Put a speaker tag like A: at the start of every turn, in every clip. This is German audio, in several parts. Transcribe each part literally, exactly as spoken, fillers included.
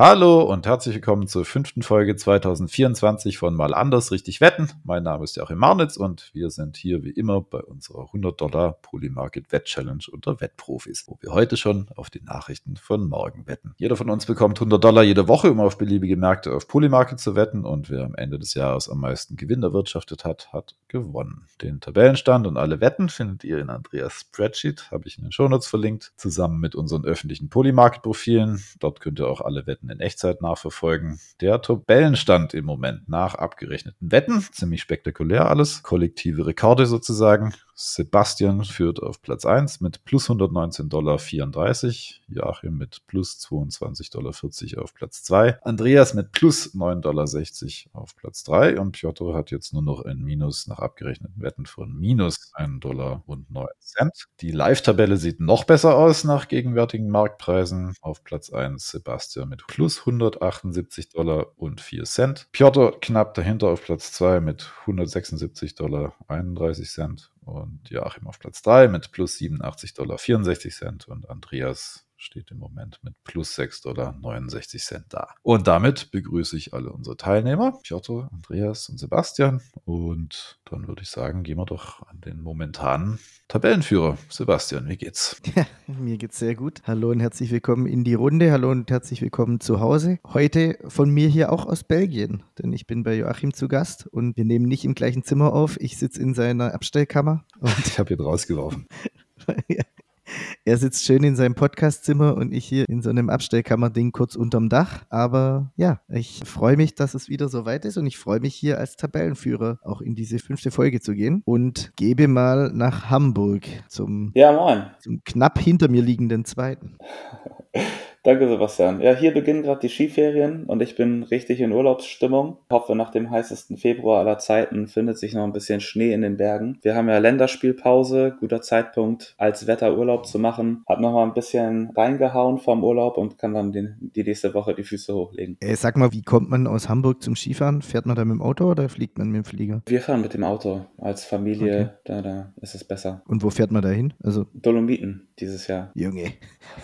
A: Hallo und herzlich willkommen zur fünften Folge zwanzig vierundzwanzig von Mal anders richtig wetten. Mein Name ist Joachim Marnitz und wir sind hier wie immer bei unserer hundert Dollar Polymarket Wett Challenge unter Wettprofis, wo wir heute schon auf die Nachrichten von morgen wetten. Jeder von uns bekommt hundert Dollar jede Woche, um auf beliebige Märkte auf Polymarket zu wetten, und wer am Ende des Jahres am meisten Gewinn erwirtschaftet hat, hat gewonnen. Den Tabellenstand und alle Wetten findet ihr in Andreas Spreadsheet, habe ich in den Shownotes verlinkt, zusammen mit unseren öffentlichen Polymarket Profilen. Dort könnt ihr auch alle Wetten in Echtzeit nachverfolgen. Der Tabellenstand im Moment nach abgerechneten Wetten, ziemlich spektakulär alles, kollektive Rekorde sozusagen. Sebastian führt auf Platz eins mit plus hundertneunzehn Komma vierunddreißig Dollar, Joachim mit plus zweiundzwanzig Komma vierzig Dollar auf Platz zwei, Andreas mit plus neun Komma sechzig Dollar auf Platz drei und Piotr hat jetzt nur noch ein Minus nach abgerechneten Wetten von minus ein Dollar und neun Cent. Die Live-Tabelle sieht noch besser aus nach gegenwärtigen Marktpreisen. Auf Platz eins Sebastian mit plus hundertachtundsiebzig Dollar und vier Cent. Piotr knapp dahinter auf Platz zwei mit hundertsechsundsiebzig Dollar einunddreißig Cent. Und Joachim auf Platz drei mit plus siebenundachtzig Dollar vierundsechzig Cent und Andreas steht im Moment mit plus sechs Dollar neunundsechzig Cent da. Und damit begrüße ich alle unsere Teilnehmer, Piotr, Andreas und Sebastian. Und dann würde ich sagen, gehen wir doch an den momentanen Tabellenführer. Sebastian, wie geht's?
B: Ja, mir geht's sehr gut. Hallo und herzlich willkommen in die Runde. Hallo und herzlich willkommen zu Hause. Heute von mir hier auch aus Belgien, denn ich bin bei Joachim zu Gast und wir nehmen nicht im gleichen Zimmer auf. Ich sitze in seiner Abstellkammer. Und
A: ich habe ihn rausgeworfen.
B: Er sitzt schön in seinem Podcastzimmer und ich hier in so einem Abstellkammerding kurz unterm Dach. Aber ja, ich freue mich, dass es wieder so weit ist und ich freue mich hier als Tabellenführer auch in diese fünfte Folge zu gehen und gebe mal nach Hamburg zum,
C: Ja, moin.
B: zum knapp hinter mir liegenden zweiten.
C: Danke, Sebastian. Ja, hier beginnen gerade die Skiferien und ich bin richtig in Urlaubsstimmung. Ich hoffe, nach dem heißesten Februar aller Zeiten findet sich noch ein bisschen Schnee in den Bergen. Wir haben ja Länderspielpause, guter Zeitpunkt als Wetter Urlaub zu machen. Hab noch mal ein bisschen reingehauen vom Urlaub und kann dann den, die nächste Woche die Füße hochlegen.
B: Äh, sag mal, wie kommt man aus Hamburg zum Skifahren? Fährt man da mit dem Auto oder fliegt man mit dem Flieger?
C: Wir fahren mit dem Auto als Familie,
B: Okay.
C: da, da ist es besser.
B: Und wo fährt man da hin? Also
C: Dolomiten dieses Jahr.
B: Junge.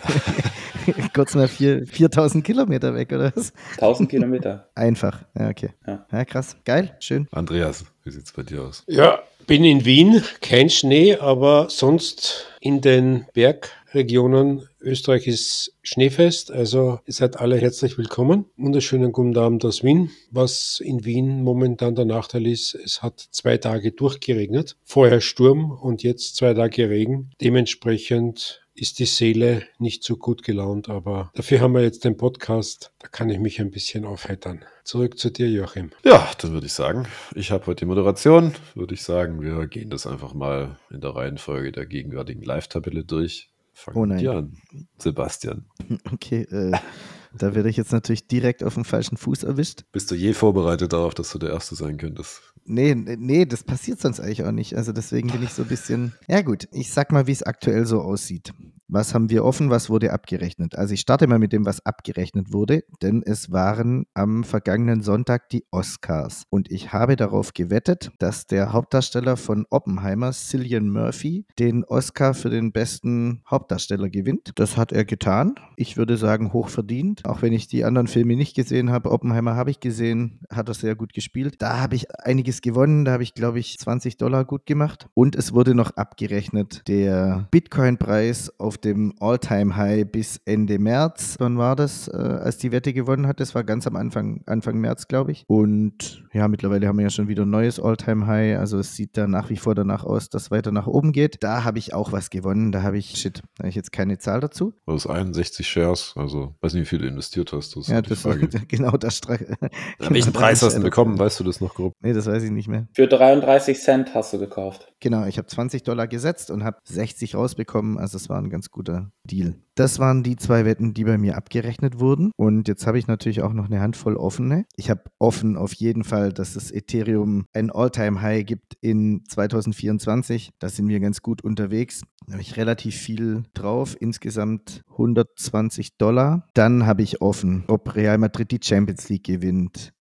B: Kurz mal vier, viertausend Kilometer weg, oder was?
C: tausend Kilometer.
B: Einfach, ja, okay.
C: Ja.
B: Ja, krass. Geil, schön.
A: Andreas, wie sieht's bei dir aus?
D: Ja, bin in Wien, kein Schnee, aber sonst in den Bergregionen Österreich ist schneefest, also ihr seid alle herzlich willkommen. Wunderschönen guten Abend aus Wien. Was in Wien momentan der Nachteil ist, es hat zwei Tage durchgeregnet, vorher Sturm und jetzt zwei Tage Regen. Dementsprechend ist die Seele nicht so gut gelaunt, aber dafür haben wir jetzt den Podcast, da kann ich mich ein bisschen aufheitern. Zurück zu dir, Joachim.
A: Ja, dann würde ich sagen, ich habe heute die Moderation, würde ich sagen, wir gehen das einfach mal in der Reihenfolge der gegenwärtigen Live-Tabelle durch. Fangen
B: Oh
A: mit
B: nein.
A: dir an, Sebastian.
B: Okay, äh, da werde ich jetzt natürlich direkt auf dem falschen Fuß erwischt.
A: Bist du je vorbereitet darauf, dass du der Erste sein könntest?
B: Nee, nee, das passiert sonst eigentlich auch nicht. Also deswegen bin ich so ein bisschen... Ja gut, ich sag mal, wie es aktuell so aussieht. Was haben wir offen, was wurde abgerechnet? Also ich starte mal mit dem, was abgerechnet wurde, denn es waren am vergangenen Sonntag die Oscars. Und ich habe darauf gewettet, dass der Hauptdarsteller von Oppenheimer, Cillian Murphy, den Oscar für den besten Hauptdarsteller gewinnt. Das hat er getan. Ich würde sagen, hochverdient. Auch wenn ich die anderen Filme nicht gesehen habe. Oppenheimer habe ich gesehen, hat er sehr gut gespielt. Da habe ich einiges gewonnen. Da habe ich, glaube ich, zwanzig Dollar gut gemacht. Und es wurde noch abgerechnet der Bitcoin-Preis auf dem All-Time-High bis Ende März. Wann war das, äh, als die Wette gewonnen hat? Das war ganz am Anfang, Anfang März, glaube ich. Und ja, mittlerweile haben wir ja schon wieder ein neues All-Time-High. Also es sieht da nach wie vor danach aus, dass es weiter nach oben geht. Da habe ich auch was gewonnen. Da habe ich, shit, da habe ich jetzt keine Zahl dazu.
A: Das ist einundsechzig Shares, also weiß nicht, wie viel du investiert hast. Das ist
B: Ja,
A: die
B: das
A: Frage.
B: genau das. Stra-
A: Ja, welchen
B: genau,
A: Preis
B: das
A: hast du
B: ist-
A: bekommen? Weißt du das noch grob?
B: Nee, das weiß ich nicht mehr.
C: Für dreiunddreißig Cent hast du gekauft.
B: Genau, ich habe zwanzig Dollar gesetzt und habe sechzig rausbekommen. Also es war ein ganz guter Deal. Das waren die zwei Wetten, die bei mir abgerechnet wurden. Und jetzt habe ich natürlich auch noch eine Handvoll offene. Ich habe offen auf jeden Fall, dass das Ethereum ein All-Time-High gibt in zwanzig vierundzwanzig. Da sind wir ganz gut unterwegs. Da habe ich relativ viel drauf, insgesamt hundertzwanzig Dollar. Dann habe ich offen, ob Real Madrid die Champions League gewinnt,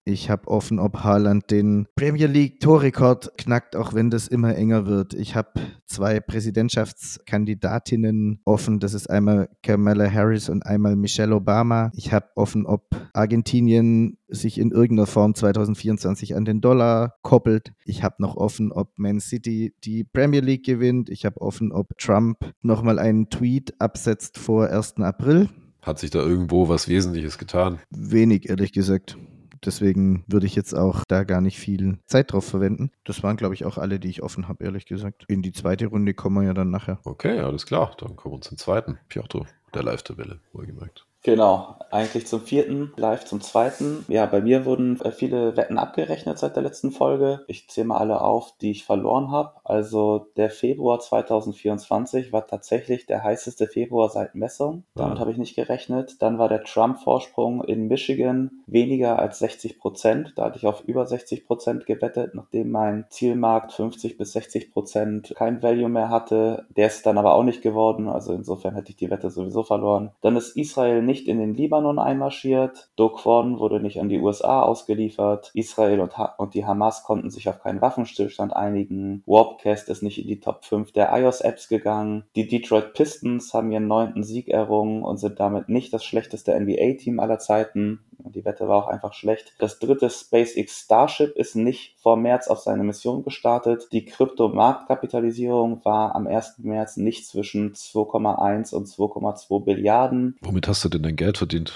B: Ich habe offen, ob Haaland den Premier League Torrekord knackt, auch wenn das immer enger wird. Ich habe zwei Präsidentschaftskandidatinnen offen. Das ist einmal Kamala Harris und einmal Michelle Obama. Ich habe offen, ob Argentinien sich in irgendeiner Form zwanzig vierundzwanzig an den Dollar koppelt. Ich habe noch offen, ob Man City die Premier League gewinnt. Ich habe offen, ob Trump nochmal einen Tweet absetzt vor ersten April.
E: Hat sich da irgendwo was Wesentliches getan?
B: Wenig, ehrlich gesagt. Deswegen würde ich jetzt auch da gar nicht viel Zeit drauf verwenden. Das waren, glaube ich, auch alle, die ich offen habe, ehrlich gesagt. In die zweite Runde kommen wir ja dann nachher.
E: Okay, alles klar. Dann kommen wir zum zweiten. Piotr, der Live-Tabelle, wohlgemerkt.
C: Genau, eigentlich zum vierten, live zum zweiten. Ja, bei mir wurden viele Wetten abgerechnet seit der letzten Folge. Ich zähle mal alle auf, die ich verloren habe. Also der Februar zwanzig vierundzwanzig war tatsächlich der heißeste Februar seit Messung. Damit
E: Ah.
C: habe ich nicht gerechnet. Dann war der Trump-Vorsprung in Michigan weniger als sechzig Prozent. Da hatte ich auf über sechzig Prozent gewettet, nachdem mein Zielmarkt fünfzig bis sechzig Prozent kein Value mehr hatte. Der ist dann aber auch nicht geworden. Also insofern hätte ich die Wette sowieso verloren. Dann ist Israel nicht in den Libanon einmarschiert. Do Kwon wurde nicht an die U S A ausgeliefert. Israel und, ha- und die Hamas konnten sich auf keinen Waffenstillstand einigen. Warpcast ist nicht in die Top fünf der iOS-Apps gegangen. Die Detroit Pistons haben ihren neunten Sieg errungen und sind damit nicht das schlechteste N B A-Team aller Zeiten. Die Wette war auch einfach schlecht. Das dritte SpaceX Starship ist nicht vor März auf seine Mission gestartet. Die Kryptomarktkapitalisierung war am ersten März nicht zwischen zwei Komma eins und zwei Komma zwei Billiarden.
E: Womit hast du denn dein Geld verdient?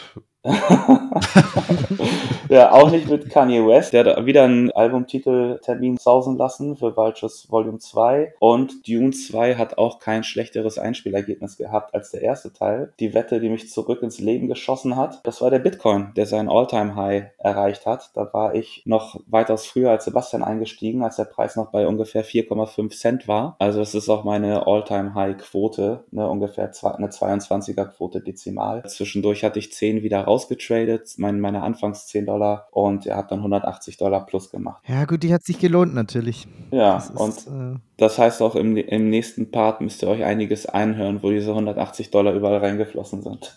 C: Ja, auch nicht mit Kanye West. Der hat wieder einen Albumtiteltermin sausen lassen für Vultures Volume zwei. Und Dune zwei hat auch kein schlechteres Einspielergebnis gehabt als der erste Teil. Die Wette, die mich zurück ins Leben geschossen hat, das war der Bitcoin, der seinen All-Time-High erreicht hat. Da war ich noch weitaus früher als Sebastian eingestiegen, als der Preis noch bei ungefähr vier Komma fünf Cent war. Also das ist auch meine All-Time-High-Quote, ne, ungefähr zwei, eine zweiundzwanziger-Quote dezimal. Zwischendurch hatte ich zehn wieder rausgetradet, meine, meine anfangs zehn Dollar, und er hat dann hundertachtzig Dollar plus gemacht.
B: Ja, gut, die hat sich gelohnt natürlich.
C: Ja,
B: Das ist,
C: und
B: äh,
C: das heißt auch im, im nächsten Part müsst ihr euch einiges einhören, wo diese hundertachtzig Dollar überall reingeflossen sind.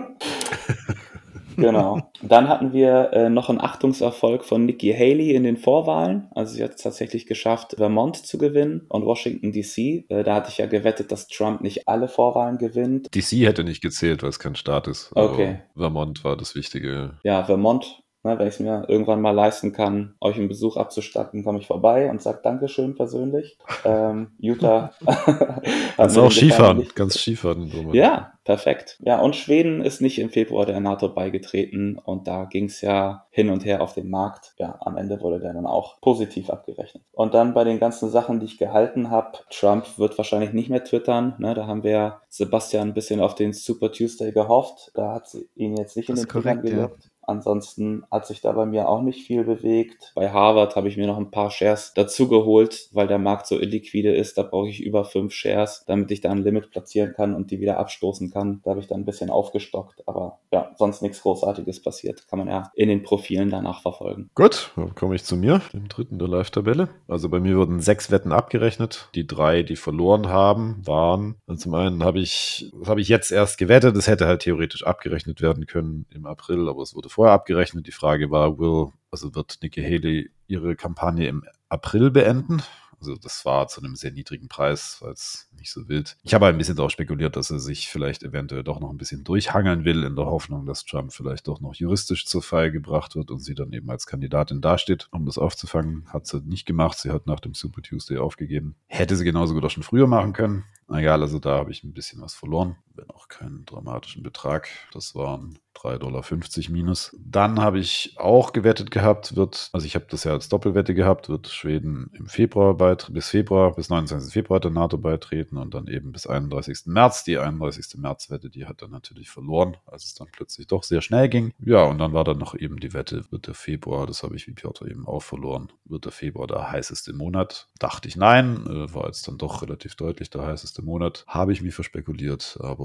C: Genau. Dann hatten wir äh, noch einen Achtungserfolg von Nikki Haley in den Vorwahlen. Also sie hat es tatsächlich geschafft, Vermont zu gewinnen und Washington D C. Äh, da hatte ich ja gewettet, dass Trump nicht alle Vorwahlen gewinnt.
E: D C hätte nicht gezählt, weil es kein Staat ist.
C: Okay.
E: Aber Vermont war das Wichtige.
C: Ja, Vermont, ne, wenn ich es mir irgendwann mal leisten kann, euch einen Besuch abzustatten, komme ich vorbei und sage Dankeschön persönlich. Ähm, Utah hat
E: Kannst
C: mir
E: auch
C: den Gefallen
E: Skifahren.
C: nicht-
E: Ganz Skifahren. Roman.
C: Ja, perfekt. Ja, und Schweden ist nicht im Februar der NATO beigetreten und da ging es ja hin und her auf dem Markt. Ja, am Ende wurde der dann auch positiv abgerechnet. Und dann bei den ganzen Sachen, die ich gehalten habe, Trump wird wahrscheinlich nicht mehr twittern. Ne? Da haben wir ja Sebastian ein bisschen auf den Super Tuesday gehofft. Da hat sie ihn jetzt nicht in
B: Das
C: den
B: ist
C: Fingern
B: korrekt, ja.
C: gejuckt. Ansonsten hat sich da bei mir auch nicht viel bewegt. Bei Harvard habe ich mir noch ein paar Shares dazu geholt, weil der Markt so illiquide ist. Da brauche ich über fünf Shares, damit ich da ein Limit platzieren kann und die wieder abstoßen kann. Da habe ich dann ein bisschen aufgestockt. Aber ja, sonst nichts Großartiges passiert. Kann man ja in den Profilen danach verfolgen.
E: Gut, dann komme ich zu mir, dem dritten der Live-Tabelle. Also bei mir wurden sechs Wetten abgerechnet. Die drei, die verloren haben, waren, also zum einen habe ich, das habe ich jetzt erst gewettet, das hätte halt theoretisch abgerechnet werden können im April, aber es wurde vorher abgerechnet. Die Frage war, will, also wird Nikki Haley ihre Kampagne im April beenden? Also das war zu einem sehr niedrigen Preis, weil es nicht so wild. Ich habe ein bisschen darauf spekuliert, dass er sich vielleicht eventuell doch noch ein bisschen durchhangeln will, in der Hoffnung, dass Trump vielleicht doch noch juristisch zur Fall gebracht wird und sie dann eben als Kandidatin dasteht, um das aufzufangen. Hat sie nicht gemacht. Sie hat nach dem Super Tuesday aufgegeben. Hätte sie genauso gut auch schon früher machen können. Egal, also da habe ich ein bisschen was verloren. Wenn auch keinen dramatischen Betrag. Das waren drei Komma fünfzig Dollar minus. Dann habe ich auch gewettet gehabt, wird, also ich habe das ja als Doppelwette gehabt, wird Schweden im Februar beitreten, bis Februar, bis neunundzwanzigsten Februar der NATO beitreten und dann eben bis einunddreißigsten März. Die einunddreißigste März-Wette, die hat dann natürlich verloren, als es dann plötzlich doch sehr schnell ging. Ja, und dann war dann noch eben die Wette, wird der Februar, das habe ich wie Piotr eben auch verloren, wird der Februar der heißeste Monat? Dachte ich nein, äh, war jetzt dann doch relativ deutlich der heißeste Monat. Habe ich mich verspekuliert, aber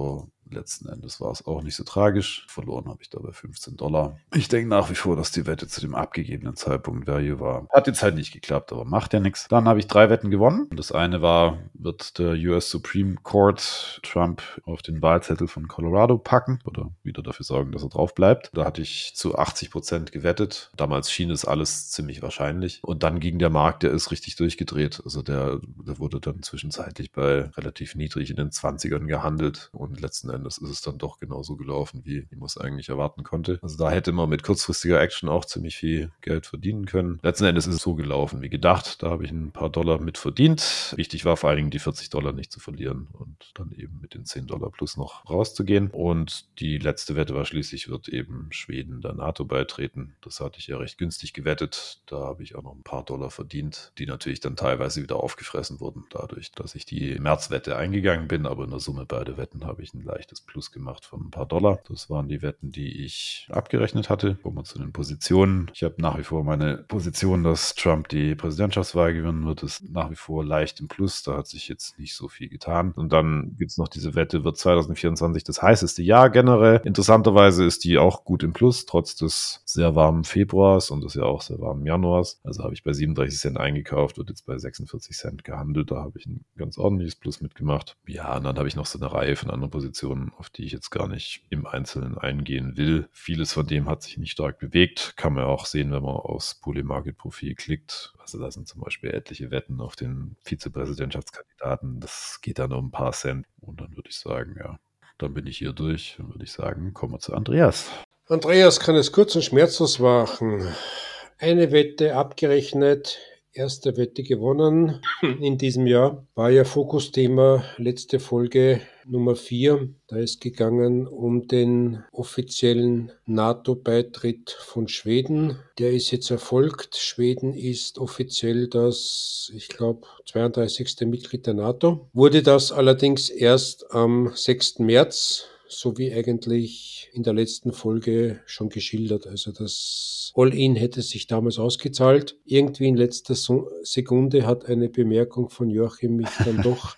A: Letzten Endes war es auch nicht so tragisch. Verloren habe ich dabei fünfzehn Dollar. Ich denke nach wie vor, dass die Wette zu dem abgegebenen Zeitpunkt Value war. Hat jetzt halt nicht geklappt, aber macht ja nichts. Dann habe ich drei Wetten gewonnen. Das eine war, wird der U S Supreme Court Trump auf den Wahlzettel von Colorado packen oder wieder dafür sorgen, dass er drauf bleibt. Da hatte ich zu achtzig Prozent gewettet. Damals schien es alles ziemlich wahrscheinlich. Und dann ging der Markt, der ist richtig durchgedreht. Also der, der wurde dann zwischenzeitlich bei relativ niedrig in den zwanzigern gehandelt und letzten Endes ist es dann doch genauso gelaufen, wie man es eigentlich erwarten konnte. Also da hätte man mit kurzfristiger Action auch ziemlich viel Geld verdienen können. Letzten Endes ist es so gelaufen wie gedacht. Da habe ich ein paar Dollar mit verdient. Wichtig war vor allen Dingen die vierzig Dollar nicht zu verlieren und dann eben mit den zehn Dollar plus noch rauszugehen. Und die letzte Wette war schließlich, wird eben Schweden der NATO beitreten. Das hatte ich ja recht günstig gewettet. Da habe ich auch noch ein paar Dollar verdient, die natürlich dann teilweise wieder aufgefressen wurden, dadurch, dass ich die Märzwette eingegangen bin. Aber in der Summe beide Wetten habe ich ein leichtes Plus gemacht von ein paar Dollar. Das waren die Wetten, die ich abgerechnet hatte. Kommen wir zu den Positionen. Ich habe nach wie vor meine Position, dass Trump die Präsidentschaftswahl gewinnen wird, ist nach wie vor leicht im Plus. Da hat sich jetzt nicht so viel getan. Und dann gibt es noch diese Wette, wird zwanzig vierundzwanzig das heißeste Jahr generell. Interessanterweise ist die auch gut im Plus, trotz des sehr warmen Februars und des ja auch sehr warmen Januars. Also habe ich bei siebenunddreißig Cent eingekauft, wird jetzt bei sechsundvierzig Cent gehandelt. Da habe ich ein ganz ordentliches Plus mitgemacht. Ja, und dann habe ich noch so eine Reihe von anderen Positionen, auf die ich jetzt gar nicht im Einzelnen eingehen will. Vieles von dem hat sich nicht stark bewegt. Kann man auch sehen, wenn man aufs Polymarket-Profil klickt. Also da sind zum Beispiel etliche Wetten auf den Vizepräsidentschaftskandidaten. Das geht dann um ein paar Cent. Und dann würde ich sagen, ja, dann bin ich hier durch. Dann würde ich sagen, kommen wir zu Andreas.
D: Andreas kann es kurz und schmerzlos machen. Eine Wette abgerechnet, erste Wette gewonnen in diesem Jahr. War ja Fokusthema, letzte Folge Nummer vier. Da ist gegangen um den offiziellen NATO-Beitritt von Schweden. Der ist jetzt erfolgt. Schweden ist offiziell das, ich glaube, zweiunddreißigste Mitglied der NATO. Wurde das allerdings erst am sechsten März, so wie eigentlich in der letzten Folge schon geschildert. Also das All-In hätte sich damals ausgezahlt. Irgendwie in letzter Sekunde hat eine Bemerkung von Joachim mich dann doch...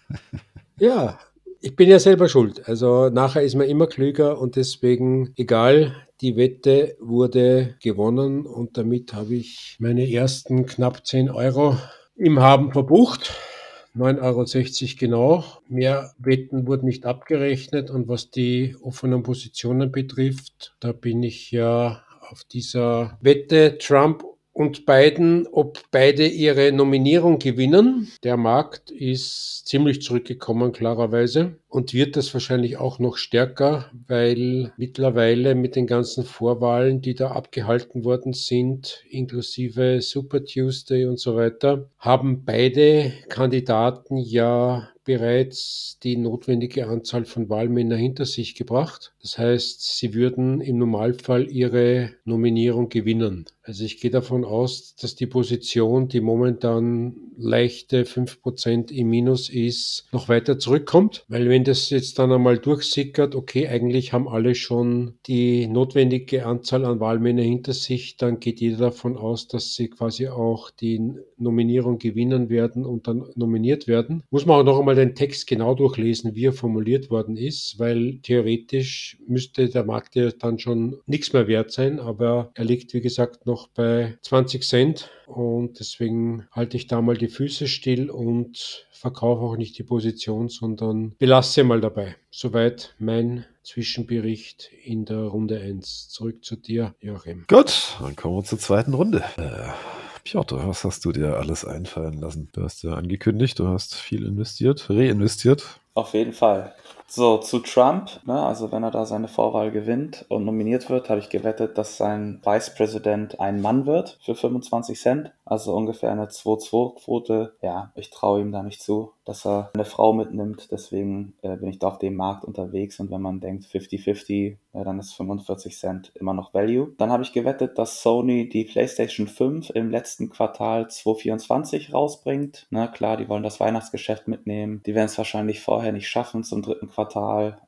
D: Ja, ich bin ja selber schuld. Also nachher ist man immer klüger und deswegen, egal, die Wette wurde gewonnen und damit habe ich meine ersten knapp zehn Euro im Haben verbucht. neun Euro sechzig genau. Mehr Wetten wurden nicht abgerechnet und was die offenen Positionen betrifft, da bin ich ja auf dieser Wette Trump und Biden, ob beide ihre Nominierung gewinnen. Der Markt ist ziemlich zurückgekommen, klarerweise, und wird das wahrscheinlich auch noch stärker, weil mittlerweile mit den ganzen Vorwahlen, die da abgehalten worden sind, inklusive Super Tuesday und so weiter, haben beide Kandidaten ja bereits die notwendige Anzahl von Wahlmännern hinter sich gebracht. Das heißt, sie würden im Normalfall ihre Nominierung gewinnen. Also ich gehe davon aus, dass die Position, die momentan leichte fünf Prozent im Minus ist, noch weiter zurückkommt. Weil wenn das jetzt dann einmal durchsickert, okay, eigentlich haben alle schon die notwendige Anzahl an Wahlmännern hinter sich, dann geht jeder davon aus, dass sie quasi auch die Nominierung gewinnen werden und dann nominiert werden. Muss man auch noch einmal den Text genau durchlesen, wie er formuliert worden ist, weil theoretisch müsste der Markt ja dann schon nichts mehr wert sein, aber er liegt, wie gesagt, noch bei zwanzig Cent und deswegen halte ich da mal die Füße still und verkaufe auch nicht die Position, sondern belasse mal dabei. Soweit mein Zwischenbericht in der Runde eins. Zurück zu dir, Joachim.
A: Gut, dann kommen wir zur zweiten Runde. Äh, Piotr, was hast du dir alles einfallen lassen? Du hast ja angekündigt, du hast viel investiert, reinvestiert.
C: Auf jeden Fall. So, zu Trump, ne, also wenn er da seine Vorwahl gewinnt und nominiert wird, habe ich gewettet, dass sein Vicepräsident ein Mann wird für fünfundzwanzig Cent. Also ungefähr eine zwei zu zwei Quote. Ja, ich traue ihm da nicht zu, dass er eine Frau mitnimmt. Deswegen äh, bin ich da auf dem Markt unterwegs. Und wenn man denkt fünfzig fünfzig, ja, dann ist fünfundvierzig Cent immer noch Value. Dann habe ich gewettet, dass Sony die PlayStation fünf im letzten Quartal zwanzig vierundzwanzig rausbringt. Na klar, die wollen das Weihnachtsgeschäft mitnehmen. Die werden es wahrscheinlich vorher nicht schaffen zum dritten Quartal.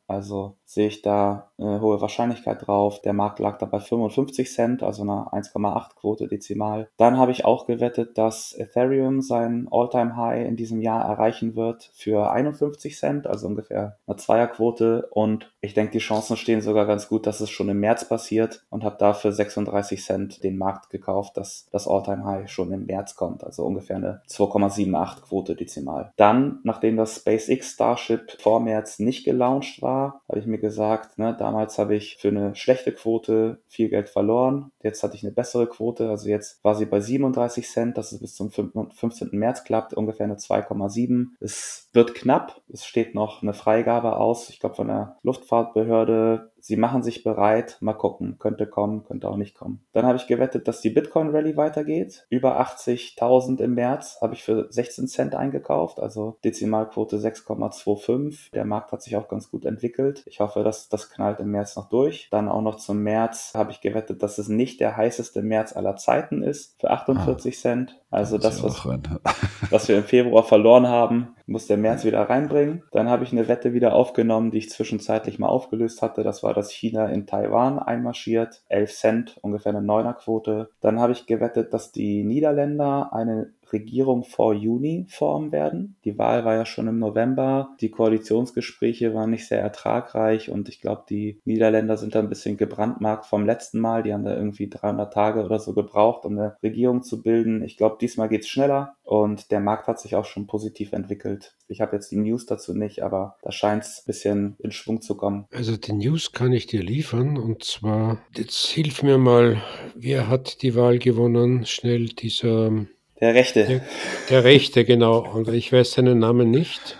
C: Also sehe ich da eine hohe Wahrscheinlichkeit drauf. Der Markt lag da bei fünfundfünfzig Cent, also einer eins Komma acht Quote dezimal. Dann habe ich auch gewettet, dass Ethereum sein All-Time-High in diesem Jahr erreichen wird für einundfünfzig Cent, also ungefähr eine Zweierquote. Und ich denke, die Chancen stehen sogar ganz gut, dass es schon im März passiert, und habe dafür sechsunddreißig Cent den Markt gekauft, dass das All-Time-High schon im März kommt, also ungefähr eine zwei Komma achtundsiebzig Quote dezimal. Dann, nachdem das SpaceX Starship vor März nicht gelauncht war, habe ich mir gesagt, ne, damals habe ich für eine schlechte Quote viel Geld verloren. Jetzt hatte ich eine bessere Quote, also jetzt war sie bei siebenunddreißig Cent, dass es bis zum fünfzehnten März klappt, ungefähr eine zwei Komma sieben. Es wird knapp, es steht noch eine Freigabe aus, ich glaube von der Luftfahrtbehörde. Sie machen sich bereit, mal gucken, könnte kommen, könnte auch nicht kommen. Dann habe ich gewettet, dass die Bitcoin-Rallye weitergeht. Über achtzigtausend im März habe ich für sechzehn Cent eingekauft, also Dezimalquote sechs Komma fünfundzwanzig. Der Markt hat sich auch ganz gut entwickelt. Ich hoffe, dass das knallt im März noch durch. Dann auch noch zum März habe ich gewettet, dass es nicht der heißeste März aller Zeiten ist, für achtundvierzig Cent. Also das, was, was wir im Februar verloren haben, muss der März wieder reinbringen. Dann habe ich eine Wette wieder aufgenommen, die ich zwischenzeitlich mal aufgelöst hatte. Das war, dass China in Taiwan einmarschiert. elf Cent, ungefähr eine Neunerquote. Dann habe ich gewettet, dass die Niederländer eine Regierung vor Juni formen werden. Die Wahl war ja schon im November. Die Koalitionsgespräche waren nicht sehr ertragreich und ich glaube, die Niederländer sind da ein bisschen gebrandmarkt vom letzten Mal. Die haben da irgendwie dreihundert Tage oder so gebraucht, um eine Regierung zu bilden. Ich glaube, diesmal geht's schneller und der Markt hat sich auch schon positiv entwickelt. Ich habe jetzt die News dazu nicht, aber da scheint es ein bisschen in Schwung zu kommen.
D: Also die News kann ich dir liefern, und zwar, jetzt hilf mir mal, wer hat die Wahl gewonnen? Schnell dieser...
C: Der Rechte.
D: Der, der Rechte, genau. Und ich weiß seinen Namen nicht.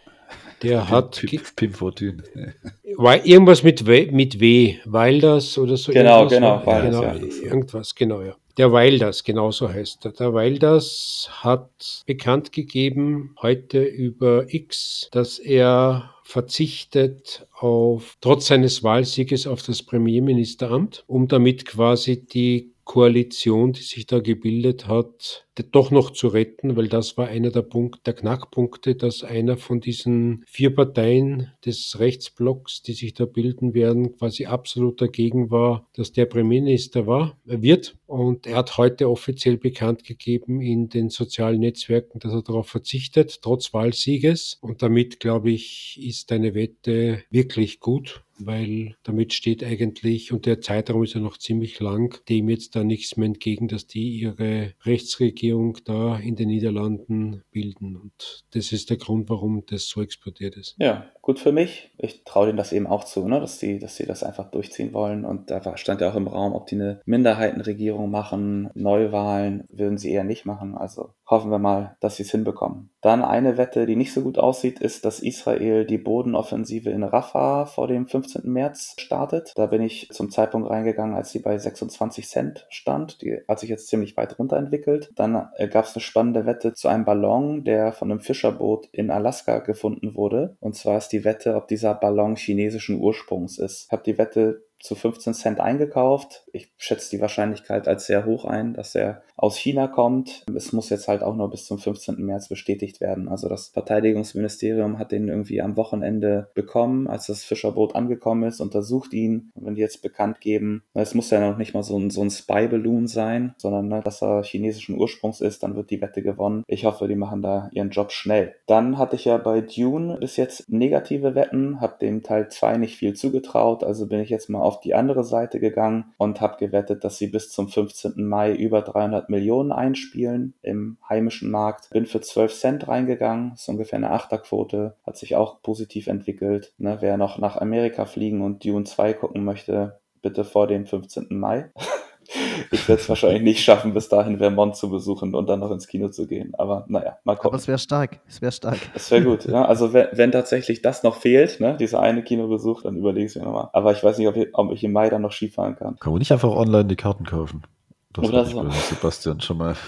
D: Der
A: Pim,
D: hat...
A: Pim, Pim Fortune.
D: War irgendwas mit W, mit W, Wilders oder so.
C: Genau,
D: irgendwas
C: genau,
D: war,
C: Wilders,
D: genau,
C: ja.
D: irgendwas, genau, ja. Der Wilders, genau so heißt er. Der Wilders hat bekannt gegeben heute über X, dass er verzichtet auf, trotz seines Wahlsieges, auf das Premierministeramt, um damit quasi die Koalition, die sich da gebildet hat, doch noch zu retten, weil das war einer der Punkt, der Knackpunkte, dass einer von diesen vier Parteien des Rechtsblocks, die sich da bilden werden, quasi absolut dagegen war, dass der Premierminister war, wird. Und er hat heute offiziell bekannt gegeben in den sozialen Netzwerken, dass er darauf verzichtet, trotz Wahlsieges. Und damit, glaube ich, ist eine Wette wirklich gut, weil damit steht eigentlich, und der Zeitraum ist ja noch ziemlich lang, dem jetzt da nichts mehr entgegen, dass die ihre Rechtsregierung da in den Niederlanden bilden. Und das ist der Grund, warum das so explodiert ist.
C: Ja, gut für mich. Ich traue denen das eben auch zu, ne? dass sie dass sie das einfach durchziehen wollen. Und da stand ja auch im Raum, ob die eine Minderheitenregierung machen, Neuwahlen würden sie eher nicht machen. Also hoffen wir mal, dass sie es hinbekommen. Dann eine Wette, die nicht so gut aussieht, ist, dass Israel die Bodenoffensive in Rafah vor dem fünfzehnten März startet. Da bin ich zum Zeitpunkt reingegangen, als sie bei sechsundzwanzig Cent stand. Die hat sich jetzt ziemlich weit runterentwickelt. Dann äh, gab es eine spannende Wette zu einem Ballon, der von einem Fischerboot in Alaska gefunden wurde. Und zwar ist die Wette, ob dieser Ballon chinesischen Ursprungs ist. Ich habe die Wette zu fünfzehn Cent eingekauft. Ich schätze die Wahrscheinlichkeit als sehr hoch ein, dass er aus China kommt. Es muss jetzt halt auch nur bis zum fünfzehnten März bestätigt werden. Also das Verteidigungsministerium hat den irgendwie am Wochenende bekommen, als das Fischerboot angekommen ist, untersucht ihn. Und wenn die jetzt bekannt geben, es muss ja noch nicht mal so ein, so ein Spy-Balloon sein, sondern ne, dass er chinesischen Ursprungs ist, dann wird die Wette gewonnen. Ich hoffe, die machen da ihren Job schnell. Dann hatte ich ja bei Dune bis jetzt negative Wetten, habe dem Teil zwei nicht viel zugetraut, also bin ich jetzt mal auf die andere Seite gegangen und habe gewettet, dass sie bis zum fünfzehnten Mai über dreihundert Millionen einspielen im heimischen Markt. Bin für zwölf Cent reingegangen, ist ungefähr eine Achterquote, hat sich auch positiv entwickelt. Ne, wer noch nach Amerika fliegen und Dune zwei gucken möchte, bitte vor dem fünfzehnten Mai. Ich werde es wahrscheinlich nicht schaffen, bis dahin Vermont zu besuchen und dann noch ins Kino zu gehen. Aber naja, mal gucken.
B: Aber es wäre stark. Es wäre stark.
C: Es wäre gut. Ja? Also wenn, wenn tatsächlich das noch fehlt, ne, dieser eine Kinobesuch, dann überlege ich es mir nochmal. Aber ich weiß nicht, ob ich, ob ich im Mai dann noch Skifahren kann.
A: Kann man nicht einfach online die Karten kaufen? Das
C: Oder
A: hatte ich
C: so.
A: bei Sebastian schon mal.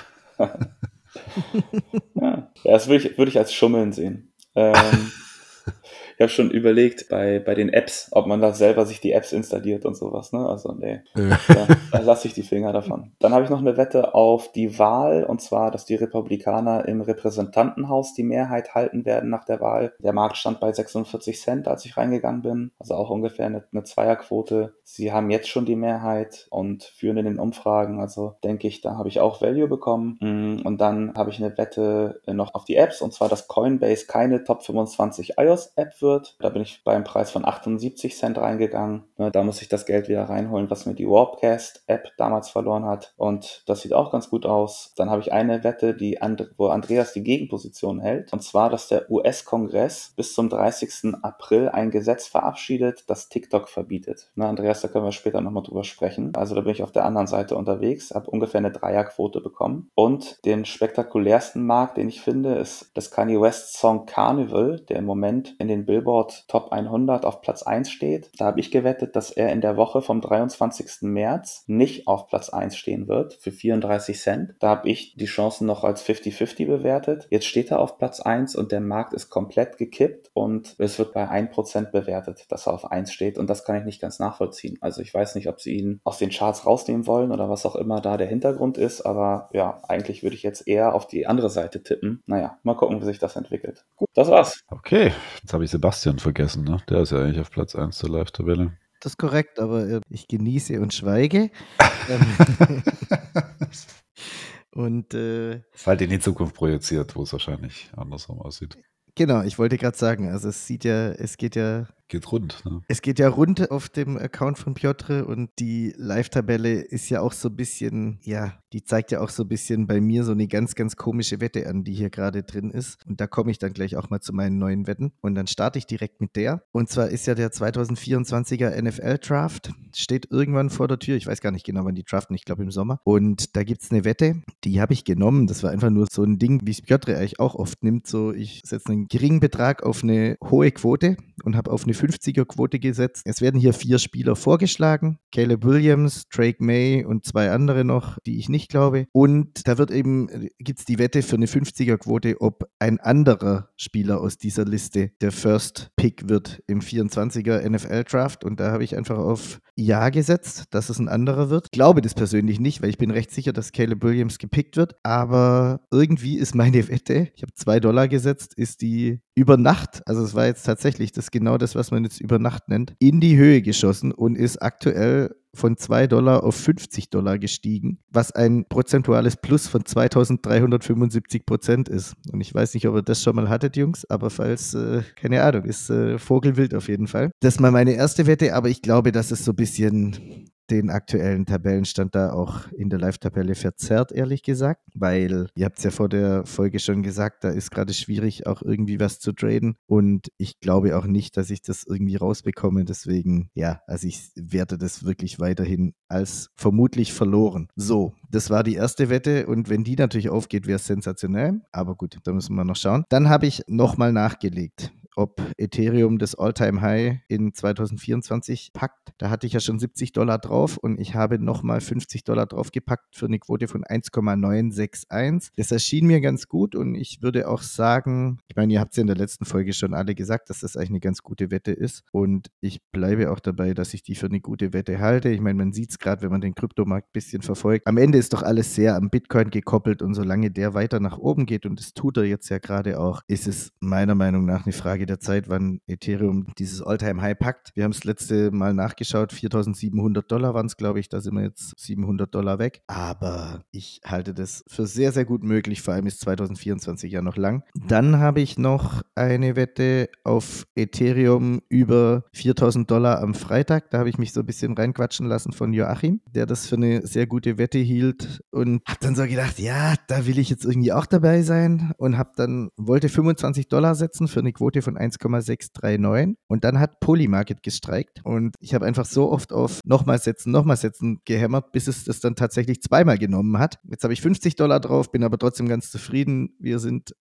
C: Ja, ja, das würde ich, würd ich als Schummeln sehen. Ähm, Ich habe schon überlegt, bei, bei den Apps, ob man da selber sich die Apps installiert und sowas, ne? Also nee, da, da lasse ich die Finger davon. Dann habe ich noch eine Wette auf die Wahl, und zwar, dass die Republikaner im Repräsentantenhaus die Mehrheit halten werden nach der Wahl. Der Markt stand bei sechsundvierzig Cent, als ich reingegangen bin, also auch ungefähr eine, eine Zweierquote. Sie haben jetzt schon die Mehrheit und führen in den Umfragen, also denke ich, da habe ich auch Value bekommen. Und dann habe ich eine Wette noch auf die Apps, und zwar, dass Coinbase keine Top fünfundzwanzig iOS-App wird. Da bin ich beim Preis von achtundsiebzig Cent reingegangen. Da muss ich das Geld wieder reinholen, was mir die Warpcast-App damals verloren hat. Und das sieht auch ganz gut aus. Dann habe ich eine Wette, die And- wo Andreas die Gegenposition hält. Und zwar, dass der U S-Kongress bis zum dreißigsten April ein Gesetz verabschiedet, das TikTok verbietet. Na, Andreas, da können wir später nochmal drüber sprechen. Also da bin ich auf der anderen Seite unterwegs, habe ungefähr eine Dreierquote bekommen. Und den spektakulärsten Markt, den ich finde, ist das Kanye West Song Carnival, der im Moment in den Billboard Top hundert auf Platz eins steht. Da habe ich gewettet, dass er in der Woche vom dreiundzwanzigsten März nicht auf Platz eins stehen wird, für vierunddreißig Cent. Da habe ich die Chancen noch als fünfzig fünfzig bewertet. Jetzt steht er auf Platz eins und der Markt ist komplett gekippt und es wird bei ein Prozent bewertet, dass er auf eins steht, und das kann ich nicht ganz nachvollziehen. Also ich weiß nicht, ob sie ihn aus den Charts rausnehmen wollen oder was auch immer da der Hintergrund ist, aber ja, eigentlich würde ich jetzt eher auf die andere Seite tippen. Naja, mal gucken, wie sich das entwickelt. Gut, das war's.
E: Okay, jetzt habe ich Sebastian vergessen, ne? Der ist ja eigentlich auf Platz eins der Live-Tabelle.
B: Das ist korrekt, aber äh, ich genieße und schweige. Ähm, und äh,
E: Ist halt in die Zukunft projiziert, wo es wahrscheinlich andersrum aussieht.
B: genau, ich wollte gerade sagen, also es sieht ja, es geht ja
E: Geht rund, ne?
B: Es geht ja rund auf dem Account von Piotr, und die Live-Tabelle ist ja auch so ein bisschen, ja, die zeigt ja auch so ein bisschen bei mir so eine ganz, ganz komische Wette an, die hier gerade drin ist. Und da komme ich dann gleich auch mal zu meinen neuen Wetten. Und dann starte ich direkt mit der. Und zwar ist ja der zwanzig vierundzwanziger N F L-Draft, steht irgendwann vor der Tür. Ich weiß gar nicht genau, wann die draften, ich glaube im Sommer. Und da gibt es eine Wette, die habe ich genommen. Das war einfach nur so ein Ding, wie es Piotr eigentlich auch oft nimmt. So, ich setze einen geringen Betrag auf eine hohe Quote und habe auf eine fünfziger-Quote gesetzt. Es werden hier vier Spieler vorgeschlagen. Caleb Williams, Drake May und zwei andere noch, die ich nicht glaube. Und da wird eben, gibt es die Wette für eine fünfziger-Quote, ob ein anderer Spieler aus dieser Liste der First Pick wird im vierundzwanziger N F L-Draft. Und da habe ich einfach auf Ja gesetzt, dass es ein anderer wird. Ich glaube das persönlich nicht, weil ich bin recht sicher, dass Caleb Williams gepickt wird. Aber irgendwie ist meine Wette, ich habe zwei Dollar gesetzt, ist die über Nacht, also es war jetzt tatsächlich das genau das, was man jetzt über Nacht nennt, in die Höhe geschossen und ist aktuell von zwei Dollar auf fünfzig Dollar gestiegen, was ein prozentuales Plus von zweitausenddreihundertfünfundsiebzig Prozent ist. Und ich weiß nicht, ob ihr das schon mal hattet, Jungs, aber falls, äh, keine Ahnung, ist äh, Vogelwild auf jeden Fall. Das ist mal meine erste Wette, aber ich glaube, dass es so ein bisschen den aktuellen Tabellenstand da auch in der Live-Tabelle verzerrt, ehrlich gesagt, weil ihr habt es ja vor der Folge schon gesagt, da ist gerade schwierig, auch irgendwie was zu traden, und ich glaube auch nicht, dass ich das irgendwie rausbekomme, deswegen, ja, also ich werte das wirklich weiterhin als vermutlich verloren. So, das war die erste Wette, und wenn die natürlich aufgeht, wäre es sensationell, aber gut, da müssen wir noch schauen. Dann habe ich nochmal nachgelegt, ob Ethereum das All-Time-High in zwanzig vierundzwanzig packt. Da hatte ich ja schon siebzig Dollar drauf und ich habe nochmal fünfzig Dollar draufgepackt für eine Quote von eins Komma neun sechs eins. Das erschien mir ganz gut, und ich würde auch sagen, ich meine, ihr habt es ja in der letzten Folge schon alle gesagt, dass das eigentlich eine ganz gute Wette ist, und ich bleibe auch dabei, dass ich die für eine gute Wette halte. Ich meine, man sieht es gerade, wenn man den Kryptomarkt ein bisschen verfolgt. Am Ende ist doch alles sehr am Bitcoin gekoppelt, und solange der weiter nach oben geht, und das tut er jetzt ja gerade auch, ist es meiner Meinung nach eine Frage der Zeit, wann Ethereum dieses All-Time-High packt. Wir haben es letzte Mal nachgeschaut, viertausendsiebenhundert Dollar waren es, glaube ich, da sind wir jetzt siebenhundert Dollar weg, aber ich halte das für sehr, sehr gut möglich, vor allem ist zwanzig vierundzwanzig ja noch lang. Dann habe ich noch eine Wette auf Ethereum über viertausend Dollar am Freitag, da habe ich mich so ein bisschen reinquatschen lassen von Joachim, der das für eine sehr gute Wette hielt, und habe dann so gedacht, ja, da will ich jetzt irgendwie auch dabei sein, und habe dann, wollte fünfundzwanzig Dollar setzen für eine Quote von eins Komma sechs drei neun, und dann hat Polymarket gestreikt, und ich habe einfach so oft auf nochmal setzen, nochmal setzen gehämmert, bis es das dann tatsächlich zweimal genommen hat. Jetzt habe ich fünfzig Dollar drauf, bin aber trotzdem ganz zufrieden. Wir sind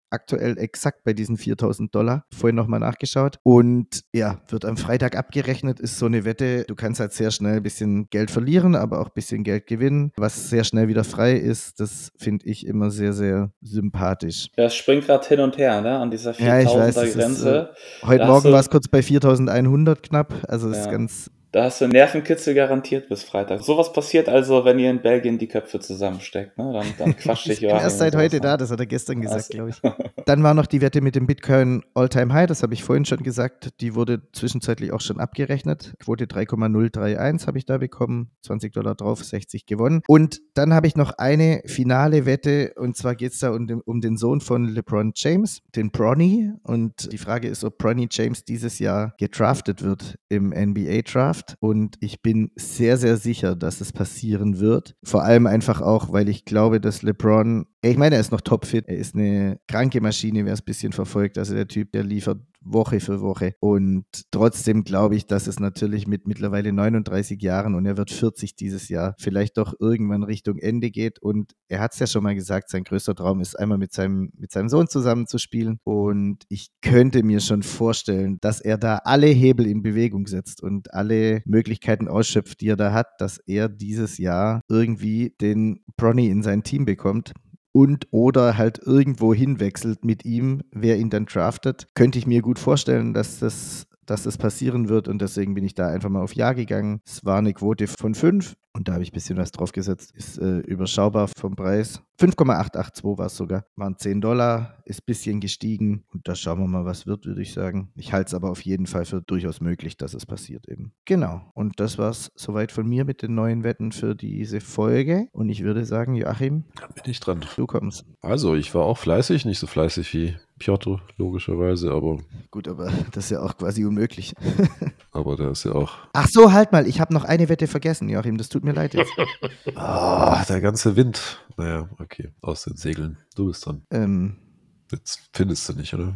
B: aktuell exakt bei diesen viertausend Dollar. Vorhin nochmal nachgeschaut. Und ja, wird am Freitag abgerechnet, ist so eine Wette. Du kannst halt sehr schnell ein bisschen Geld verlieren, aber auch ein bisschen Geld gewinnen. Was sehr schnell wieder frei ist, das finde ich immer sehr, sehr sympathisch.
C: Ja, es springt gerade hin und her, ne, an dieser
B: Ja, ich weiß, das ist,
C: viertausender-Grenze.
B: äh, heute
C: Da hast
B: Morgen
C: du-
B: war es kurz bei viertausendeinhundert knapp. Also das ist
C: Ja.
B: ganz.
C: Da hast du Nervenkitzel garantiert bis Freitag. Sowas passiert also, wenn ihr in Belgien die Köpfe zusammensteckt, ne? Dann, dann quatscht dich
B: Ich bin erst seit heute da, das hat er gestern gesagt, glaube ich. Dann war noch die Wette mit dem Bitcoin All-Time High, das habe ich vorhin schon gesagt. Die wurde zwischenzeitlich auch schon abgerechnet. Quote drei Komma null drei eins habe ich da bekommen. zwanzig Dollar drauf, sechzig gewonnen. Und dann habe ich noch eine finale Wette, und zwar geht es da um den, um den Sohn von LeBron James, den Bronny. Und die Frage ist, ob Bronny James dieses Jahr gedraftet wird im N B A-Draft. Und ich bin sehr, sehr sicher, dass es passieren wird. Vor allem einfach auch, weil ich glaube, dass LeBron, ich meine, er ist noch topfit, er ist eine kranke Maschine, wer es ein bisschen verfolgt. Also der Typ, der liefert Woche für Woche. Und trotzdem glaube ich, dass es natürlich mit mittlerweile neununddreißig Jahren, und er wird vierzig dieses Jahr, vielleicht doch irgendwann Richtung Ende geht. Und er hat es ja schon mal gesagt, sein größter Traum ist, einmal mit seinem, mit seinem Sohn zusammen zu spielen. Und ich könnte mir schon vorstellen, dass er da alle Hebel in Bewegung setzt und alle Möglichkeiten ausschöpft, die er da hat, dass er dieses Jahr irgendwie den Bronny in sein Team bekommt. Und oder halt irgendwo hinwechselt mit ihm, wer ihn dann draftet, könnte ich mir gut vorstellen, dass das, dass das passieren wird. Und deswegen bin ich da einfach mal auf Ja gegangen. Es war eine Quote von fünf und da habe ich ein bisschen was draufgesetzt. Ist äh, überschaubar vom Preis. fünf Komma acht acht zwei war es sogar. Waren zehn Dollar, ist ein bisschen gestiegen. Und da schauen wir mal, was wird, würde ich sagen. Ich halte es aber auf jeden Fall für durchaus möglich, dass es passiert eben. Genau. Und das war es soweit von mir mit den neuen Wetten für diese Folge. Und ich würde sagen, Joachim,
E: Da bin ich dran.
B: du kommst.
E: Also, ich war auch fleißig, nicht so fleißig wie Piotr, logischerweise, aber,
B: Gut, aber das ist ja auch quasi unmöglich.
E: aber der ist ja auch.
B: Ach so, halt mal, ich habe noch eine Wette vergessen, Joachim, das tut mir leid jetzt.
E: Ah, der ganze Wind. Naja, okay, aus den Segeln. Du bist dran.
B: ähm,
E: Jetzt findest du nicht, oder?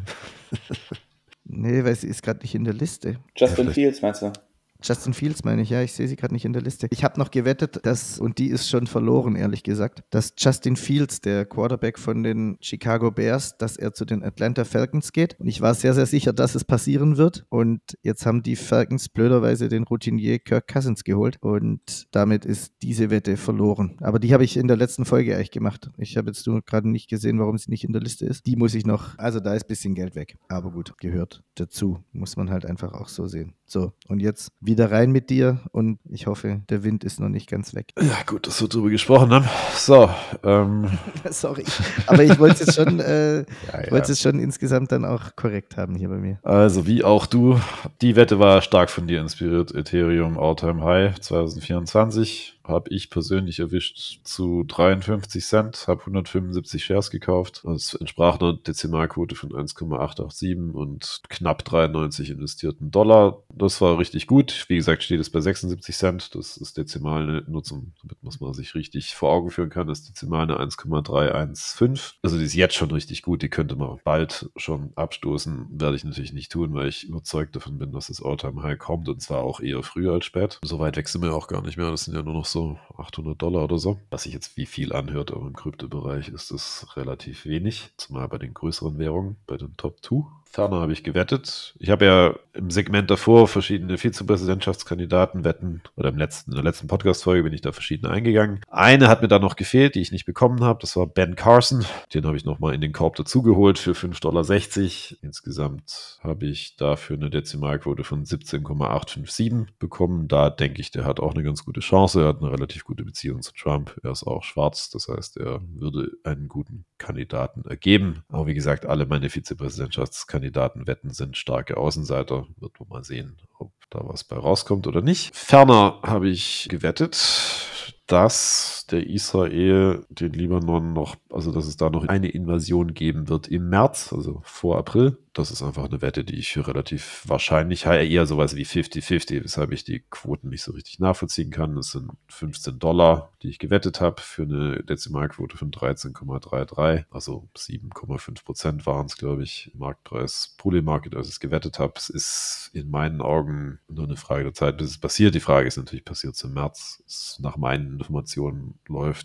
B: nee, weil sie ist gerade nicht in der Liste.
C: Justin
E: Ja,
C: Fields, meinst du?
B: Justin Fields meine ich, ja, ich sehe sie gerade nicht in der Liste. Ich habe noch gewettet, dass, und die ist schon verloren, ehrlich gesagt, dass Justin Fields, der Quarterback von den Chicago Bears, dass er zu den Atlanta Falcons geht. Und ich war sehr, sehr sicher, dass es passieren wird. Und jetzt haben die Falcons blöderweise den Routinier Kirk Cousins geholt. Und damit ist diese Wette verloren. Aber die habe ich in der letzten Folge eigentlich gemacht. Ich habe jetzt nur gerade nicht gesehen, warum sie nicht in der Liste ist. Die muss ich noch, also da ist ein bisschen Geld weg. Aber gut, gehört dazu. Muss man halt einfach auch so sehen. So, und jetzt wieder rein mit dir und ich hoffe, der Wind ist noch nicht ganz weg.
E: Ja, gut, dass wir drüber gesprochen haben. So, ähm.
B: Sorry, aber ich wollte es jetzt schon, äh,
E: Ja,
B: ich
E: ja.
B: wollte es schon insgesamt dann auch korrekt haben hier bei mir.
E: Also, wie auch du, die Wette war stark von dir inspiriert. Ethereum All-Time High zwanzig vierundzwanzig habe ich persönlich erwischt zu dreiundfünfzig Cent, habe hundertfünfundsiebzig Shares gekauft. Das entsprach einer Dezimalquote von eins Komma acht acht sieben und knapp dreiundneunzig investierten Dollar. Das war richtig gut. Wie gesagt, steht es bei sechsundsiebzig Cent. Das ist dezimal eine Nutzung, damit man sich richtig vor Augen führen kann, ist dezimal eine eins Komma drei eins fünf. Also die ist jetzt schon richtig gut. Die könnte man bald schon abstoßen. Werde ich natürlich nicht tun, weil ich überzeugt davon bin, dass das All-Time High kommt und zwar auch eher früher als spät. So weit weg sind wir auch gar nicht mehr. Das sind ja nur noch so achthundert Dollar oder so. Was sich jetzt wie viel anhört, aber im Kryptobereich ist das relativ wenig. Zumal bei den größeren Währungen, bei den Top zwei. Ferner habe ich gewettet. Ich habe ja im Segment davor verschiedene Vizepräsidentschaftskandidaten wetten, oder im letzten, in der letzten Podcast-Folge bin ich da verschiedene eingegangen. Eine hat mir da noch gefehlt, die ich nicht bekommen habe. Das war Ben Carson. Den habe ich nochmal in den Korb dazugeholt für fünf Komma sechzig Dollar. Insgesamt habe ich dafür eine Dezimalquote von siebzehn Komma acht fünf sieben bekommen. Da denke ich, der hat auch eine ganz gute Chance. Er hat eine relativ gute Beziehung zu Trump. Er ist auch schwarz, das heißt, er würde einen guten Kandidaten ergeben. Aber wie gesagt, alle meine Vizepräsidentschaftskandidaten Kandidatenwetten sind starke Außenseiter. Wird man mal sehen, ob da was bei rauskommt oder nicht. Ferner habe ich gewettet, dass der Israel den Libanon noch, also dass es da noch eine Invasion geben wird im März, also vor April. Das ist einfach eine Wette, die ich für relativ wahrscheinlich halte, eher sowas wie fünfzig fünfzig, weshalb ich die Quoten nicht so richtig nachvollziehen kann. Das sind fünfzehn Dollar, die ich gewettet habe, für eine Dezimalquote von dreizehn Komma dreiunddreißig, also sieben Komma fünf Prozent waren es, glaube ich, Marktpreis, Pool-Market, als ich es gewettet habe. Es ist in meinen Augen nur eine Frage der Zeit, bis es passiert. Die Frage ist natürlich, passiert es im März? Es, nach meinen Informationen läuft der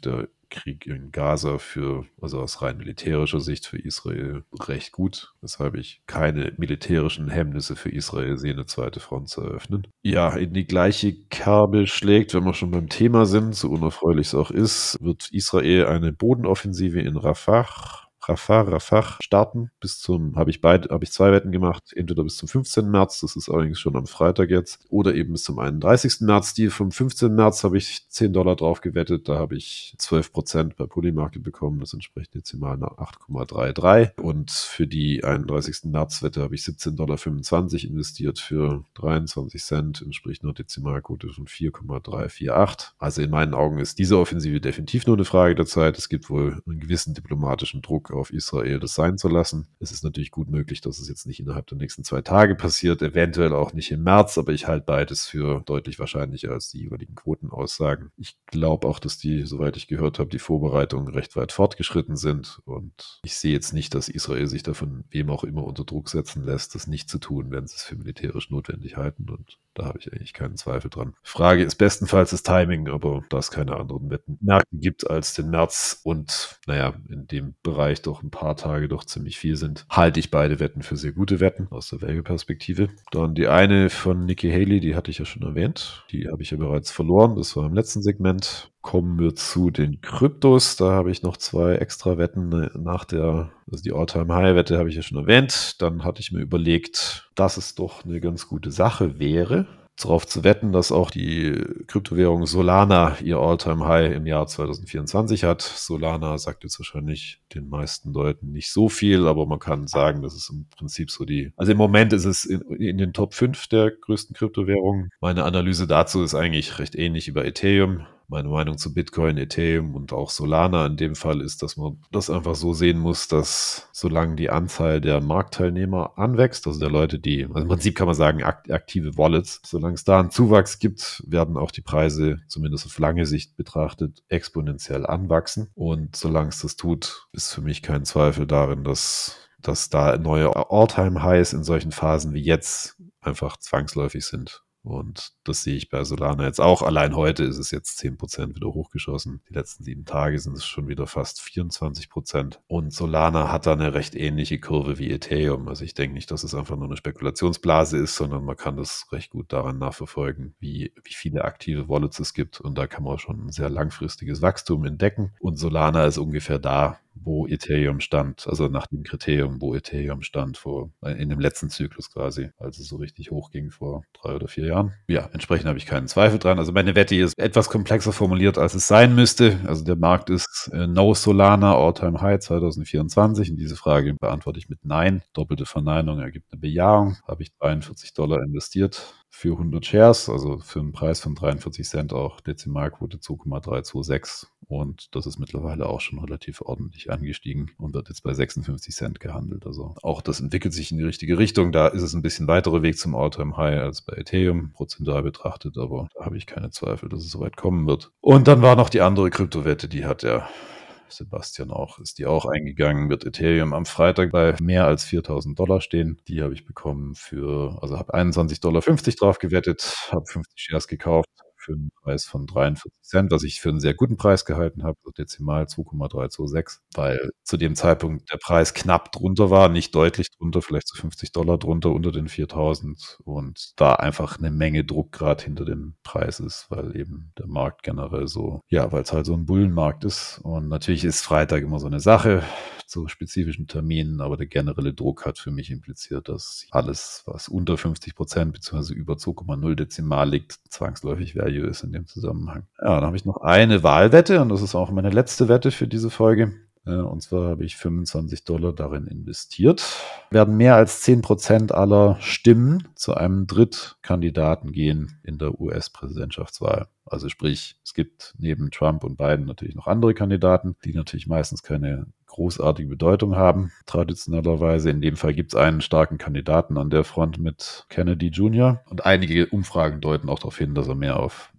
E: Krieg in Gaza für, also aus rein militärischer Sicht für Israel recht gut, weshalb ich keine militärischen Hemmnisse für Israel sehe, eine zweite Front zu eröffnen. Ja, in die gleiche Kerbe schlägt, wenn wir schon beim Thema sind, so unerfreulich es auch ist, wird Israel eine Bodenoffensive in Rafah Rafah, Rafah starten. Bis zum, habe ich beide, habe ich zwei Wetten gemacht, entweder bis zum fünfzehnten März, das ist allerdings schon am Freitag jetzt, oder eben bis zum einunddreißigsten März. Die vom fünfzehnten März habe ich zehn Dollar drauf gewettet, da habe ich zwölf Prozent bei Polymarket bekommen, das entspricht dezimal nach acht Komma dreiunddreißig. Und für die einunddreißigsten März Wette habe ich siebzehn Komma fünfundzwanzig Dollar investiert für dreiundzwanzig Cent, entspricht einer Dezimalquote von vier Komma dreihundertachtzig. Also in meinen Augen ist diese Offensive definitiv nur eine Frage der Zeit. Es gibt wohl einen gewissen diplomatischen Druck auf Israel, das sein zu lassen. Es ist natürlich gut möglich, dass es jetzt nicht innerhalb der nächsten zwei Tage passiert, eventuell auch nicht im März, aber ich halte beides für deutlich wahrscheinlicher als die jeweiligen Quotenaussagen. Ich glaube auch, dass die, soweit ich gehört habe, die Vorbereitungen recht weit fortgeschritten sind und ich sehe jetzt nicht, dass Israel sich davon wem auch immer unter Druck setzen lässt, das nicht zu tun, wenn sie es für militärisch notwendig halten, und da habe ich eigentlich keinen Zweifel dran. Frage ist bestenfalls das Timing, aber da es keine anderen Märkte gibt als den März und naja, in dem Bereich doch ein paar Tage doch ziemlich viel sind, halte ich beide Wetten für sehr gute Wetten aus der Value-Perspektive. Dann die eine von Nikki Haley, die hatte ich ja schon erwähnt. Die habe ich ja bereits verloren. Das war im letzten Segment. Kommen wir zu den Kryptos. Da habe ich noch zwei extra Wetten nach der, also die All-Time-High-Wette habe ich ja schon erwähnt. Dann hatte ich mir überlegt, dass es doch eine ganz gute Sache wäre, darauf zu wetten, dass auch die Kryptowährung Solana ihr All-Time-High im Jahr zwanzig vierundzwanzig hat. Solana sagt jetzt wahrscheinlich den meisten Leuten nicht so viel, aber man kann sagen, das ist im Prinzip so die, also im Moment ist es in, in den Top fünf der größten Kryptowährungen. Meine Analyse dazu ist eigentlich recht ähnlich wie bei Ethereum. Meine Meinung zu Bitcoin, Ethereum und auch Solana in dem Fall ist, dass man das einfach so sehen muss, dass solange die Anzahl der Marktteilnehmer anwächst, also der Leute, die, also im Prinzip kann man sagen aktive Wallets, solange es da einen Zuwachs gibt, werden auch die Preise, zumindest auf lange Sicht betrachtet, exponentiell anwachsen. Und solange es das tut, ist für mich kein Zweifel darin, dass, dass da neue All-Time-Highs in solchen Phasen wie jetzt einfach zwangsläufig sind. Und das sehe ich bei Solana jetzt auch. Allein heute ist es jetzt zehn Prozent wieder hochgeschossen. Die letzten sieben Tage sind es schon wieder fast vierundzwanzig Prozent. Und Solana hat da eine recht ähnliche Kurve wie Ethereum. Also ich denke nicht, dass es einfach nur eine Spekulationsblase ist, sondern man kann das recht gut daran nachverfolgen, wie, wie viele aktive Wallets es gibt. Und da kann man schon ein sehr langfristiges Wachstum entdecken. Und Solana ist ungefähr da, wo Ethereum stand, also nach dem Kriterium, wo Ethereum stand vor, in dem letzten Zyklus quasi, als es so richtig hochging vor drei oder vier Jahren. Ja, entsprechend habe ich keinen Zweifel dran. Also meine Wette hier ist etwas komplexer formuliert, als es sein müsste. Also der Markt ist äh, No Solana, All-Time High zwanzig vierundzwanzig. Und diese Frage beantworte ich mit Nein. Doppelte Verneinung ergibt eine Bejahung. Habe ich dreiundvierzig Dollar investiert für hundert Shares, also für einen Preis von dreiundvierzig Cent auch Dezimalquote zwei Komma dreihundertzweiundzwanzig. Und das ist mittlerweile auch schon relativ ordentlich angestiegen und wird jetzt bei sechsundfünfzig Cent gehandelt. Also auch das entwickelt sich in die richtige Richtung. Da ist es ein bisschen weiterer Weg zum All-Time-High als bei Ethereum, prozentual betrachtet, aber da habe ich keine Zweifel, dass es soweit kommen wird. Und dann war noch die andere Kryptowette, die hat ja Sebastian auch, ist die auch eingegangen, wird Ethereum am Freitag bei mehr als viertausend Dollar stehen. Die habe ich bekommen für, also habe einundzwanzig Komma fünfzig Dollar drauf gewettet, habe fünfzig Shares gekauft für einen Preis von dreiundvierzig Cent, was ich für einen sehr guten Preis gehalten habe, so dezimal zwei Komma dreihundertzweiundzwanzig, weil zu dem Zeitpunkt der Preis knapp drunter war, nicht deutlich drunter, vielleicht so fünfzig Dollar drunter unter den viertausend und da einfach eine Menge Druck gerade hinter dem Preis ist, weil eben der Markt generell so, ja, weil es halt so ein Bullenmarkt ist und natürlich ist Freitag immer so eine Sache zu spezifischen Terminen, aber der generelle Druck hat für mich impliziert, dass alles, was unter fünfzig Prozent bzw. über zwei Komma null Dezimal liegt, zwangsläufig Value ist in dem Zusammenhang. Ja, dann habe ich noch eine Wahlwette und das ist auch meine letzte Wette für diese Folge. Und zwar habe ich fünfundzwanzig Dollar darin investiert. Werden mehr als zehn Prozent aller Stimmen zu einem Drittkandidaten gehen in der U S-Präsidentschaftswahl. Also sprich, es gibt neben Trump und Biden natürlich noch andere Kandidaten, die natürlich meistens keine großartige Bedeutung haben, traditionellerweise. In dem Fall gibt es einen starken Kandidaten an der Front mit Kennedy Junior Und einige Umfragen deuten auch darauf hin, dass er mehr auf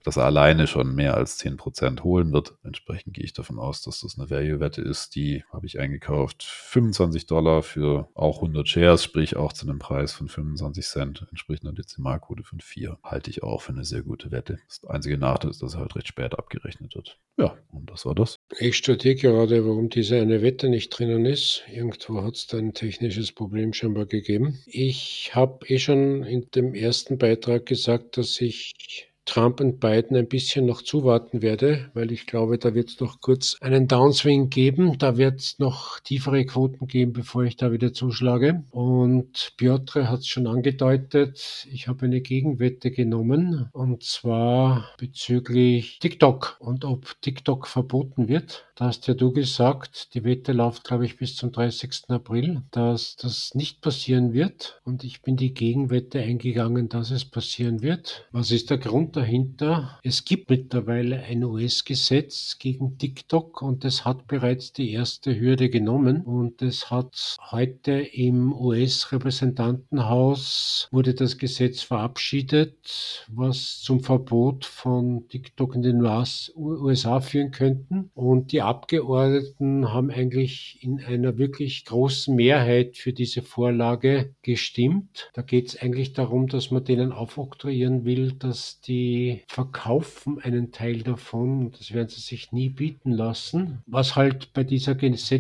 E: dass er alleine schon mehr als zehn Prozent holen wird. Entsprechend gehe ich davon aus, dass das eine Value-Wette ist. Die habe ich eingekauft. fünfundzwanzig Dollar für auch hundert Shares, sprich auch zu einem Preis von fünfundzwanzig Cent, entspricht einer Dezimalquote von vier. Halte ich auch für eine sehr gute Wette. Das einzige Nachteil ist, dass er halt recht spät abgerechnet wird. Ja, und das war das.
D: Ich studiere gerade, warum diese eine Wette nicht drinnen ist. Irgendwo hat es da ein technisches Problem scheinbar gegeben. Ich habe eh schon in dem ersten Beitrag gesagt, dass ich Trump und Biden ein bisschen noch zuwarten werde, weil ich glaube, da wird es noch kurz einen Downswing geben. Da wird es noch tiefere Quoten geben, bevor ich da wieder zuschlage. Und Piotr hat es schon angedeutet, ich habe eine Gegenwette genommen, und zwar bezüglich TikTok und ob TikTok verboten wird. Da hast ja du gesagt, die Wette läuft, glaube ich, bis zum dreißigsten April, dass das nicht passieren wird. Und ich bin die Gegenwette eingegangen, dass es passieren wird. Was ist der Grund dahinter? Es gibt mittlerweile ein U S-Gesetz gegen TikTok und es hat bereits die erste Hürde genommen. Und es hat heute im U S-Repräsentantenhaus wurde das Gesetz verabschiedet, was zum Verbot von TikTok in den U S A führen könnten. Und die Abgeordneten haben eigentlich in einer wirklich großen Mehrheit für diese Vorlage gestimmt. Da geht es eigentlich darum, dass man denen aufoktroyieren will, dass die verkaufen einen Teil davon. Das werden sie sich nie bieten lassen. Was halt bei dieser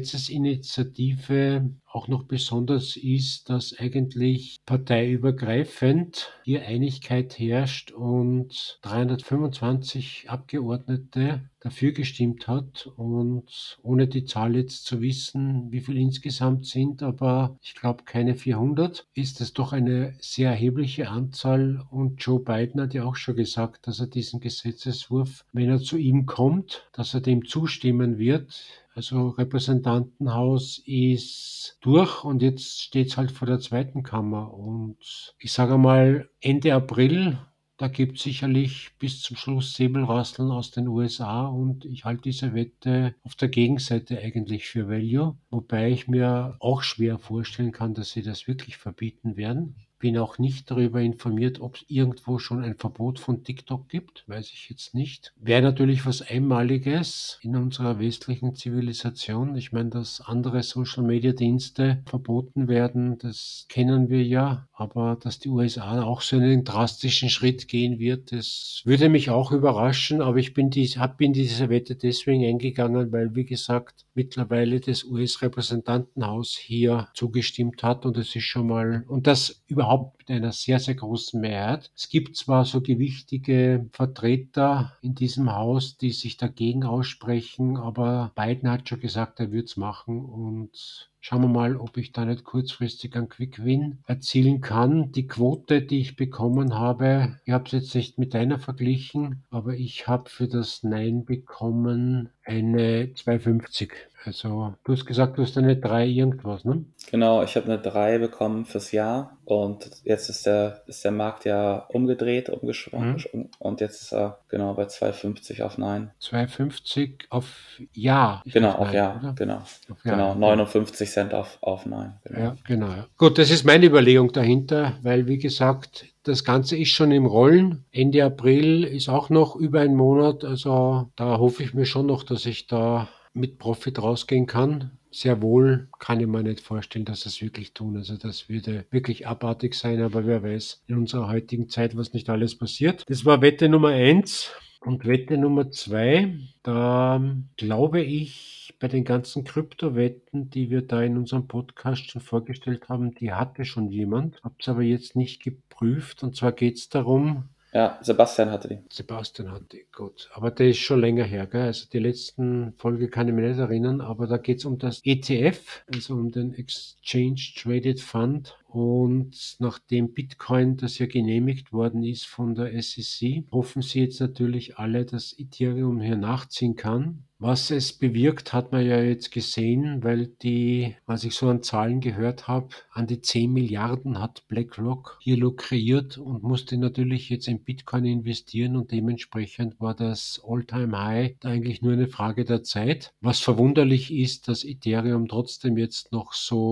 D: Gesetzesinitiative auch noch besonders ist, dass eigentlich parteiübergreifend hier Einigkeit herrscht und dreihundertfünfundzwanzig Abgeordnete dafür gestimmt hat. Und ohne die Zahl jetzt zu wissen, wie viel insgesamt sind, aber ich glaube keine vierhundert, ist es doch eine sehr erhebliche Anzahl. Und Joe Biden hat ja auch schon gesagt, dass er diesen Gesetzeswurf, wenn er zu ihm kommt, dass er dem zustimmen wird. Also Repräsentantenhaus ist durch und jetzt steht es halt vor der zweiten Kammer. Und ich sage mal, Ende April, da gibt es sicherlich bis zum Schluss Säbelrasseln aus den U S A und ich halte diese Wette auf der Gegenseite eigentlich für Value, wobei ich mir auch schwer vorstellen kann, dass sie das wirklich verbieten werden. Bin auch nicht darüber informiert, ob es irgendwo schon ein Verbot von TikTok gibt, weiß ich jetzt nicht. Wäre natürlich was Einmaliges in unserer westlichen Zivilisation. Ich meine, dass andere Social-Media-Dienste verboten werden, das kennen wir ja. Aber dass die U S A auch so einen drastischen Schritt gehen wird, das würde mich auch überraschen. Aber ich bin, dies, hab, bin diese Wette deswegen eingegangen, weil, wie gesagt, mittlerweile das U S-Repräsentantenhaus hier zugestimmt hat. Und das ist schon mal, und das überhaupt mit einer sehr, sehr großen Mehrheit. Es gibt zwar so gewichtige Vertreter in diesem Haus, die sich dagegen aussprechen, aber Biden hat schon gesagt, er würde es machen und schauen wir mal, ob ich da nicht kurzfristig einen Quick-Win erzielen kann. Die Quote, die ich bekommen habe, ich habe es jetzt nicht mit deiner verglichen, aber ich habe für das Nein bekommen eine zwei fünfzig. Also du hast gesagt, du hast eine drei irgendwas, ne?
C: Genau, ich habe eine drei bekommen fürs Jahr und jetzt ist der, ist der Markt ja umgedreht, umgeschwankt
D: Mhm.
C: und jetzt ist er genau bei zwei fünfzig auf Nein.
D: zwei fünfzig auf Ja. nicht
C: Genau,
D: auf
C: auf
D: Nein,
C: Ja,
D: oder?
C: genau.
D: Auf Ja,
C: Genau,
D: ja,
C: neunundfünfzig Cent auf, auf Nein. Genau.
D: Ja, genau. Ja. Gut, das ist meine Überlegung dahinter, weil, wie gesagt, das Ganze ist schon im Rollen. Ende April ist auch noch über einen Monat. Also da hoffe ich mir schon noch, dass ich da mit Profit rausgehen kann. Sehr wohl kann ich mir nicht vorstellen, dass sie es wirklich tun. Also das würde wirklich abartig sein, aber wer weiß in unserer heutigen Zeit, was nicht alles passiert. Das war Wette Nummer eins. Und Wette Nummer zwei, da glaube ich, bei den ganzen Kryptowetten, die wir da in unserem Podcast schon vorgestellt haben, die hatte schon jemand, habe es aber jetzt nicht geprüft. Und zwar geht es darum,
C: Ja, Sebastian hatte die.
D: Sebastian hat die, gut. Aber der ist schon länger her, gell? Also die letzten Folge kann ich mich nicht erinnern, aber da geht es um das E T F, also um den Exchange Traded Fund. Und nachdem Bitcoin, das ja genehmigt worden ist von der S E C, hoffen sie jetzt natürlich alle, dass Ethereum hier nachziehen kann. Was es bewirkt, hat man ja jetzt gesehen, weil die, was ich so an Zahlen gehört habe, an die zehn Milliarden hat BlackRock hier lukriert und musste natürlich jetzt in Bitcoin investieren und dementsprechend war das All-Time-High da eigentlich nur eine Frage der Zeit. Was verwunderlich ist, dass Ethereum trotzdem jetzt noch so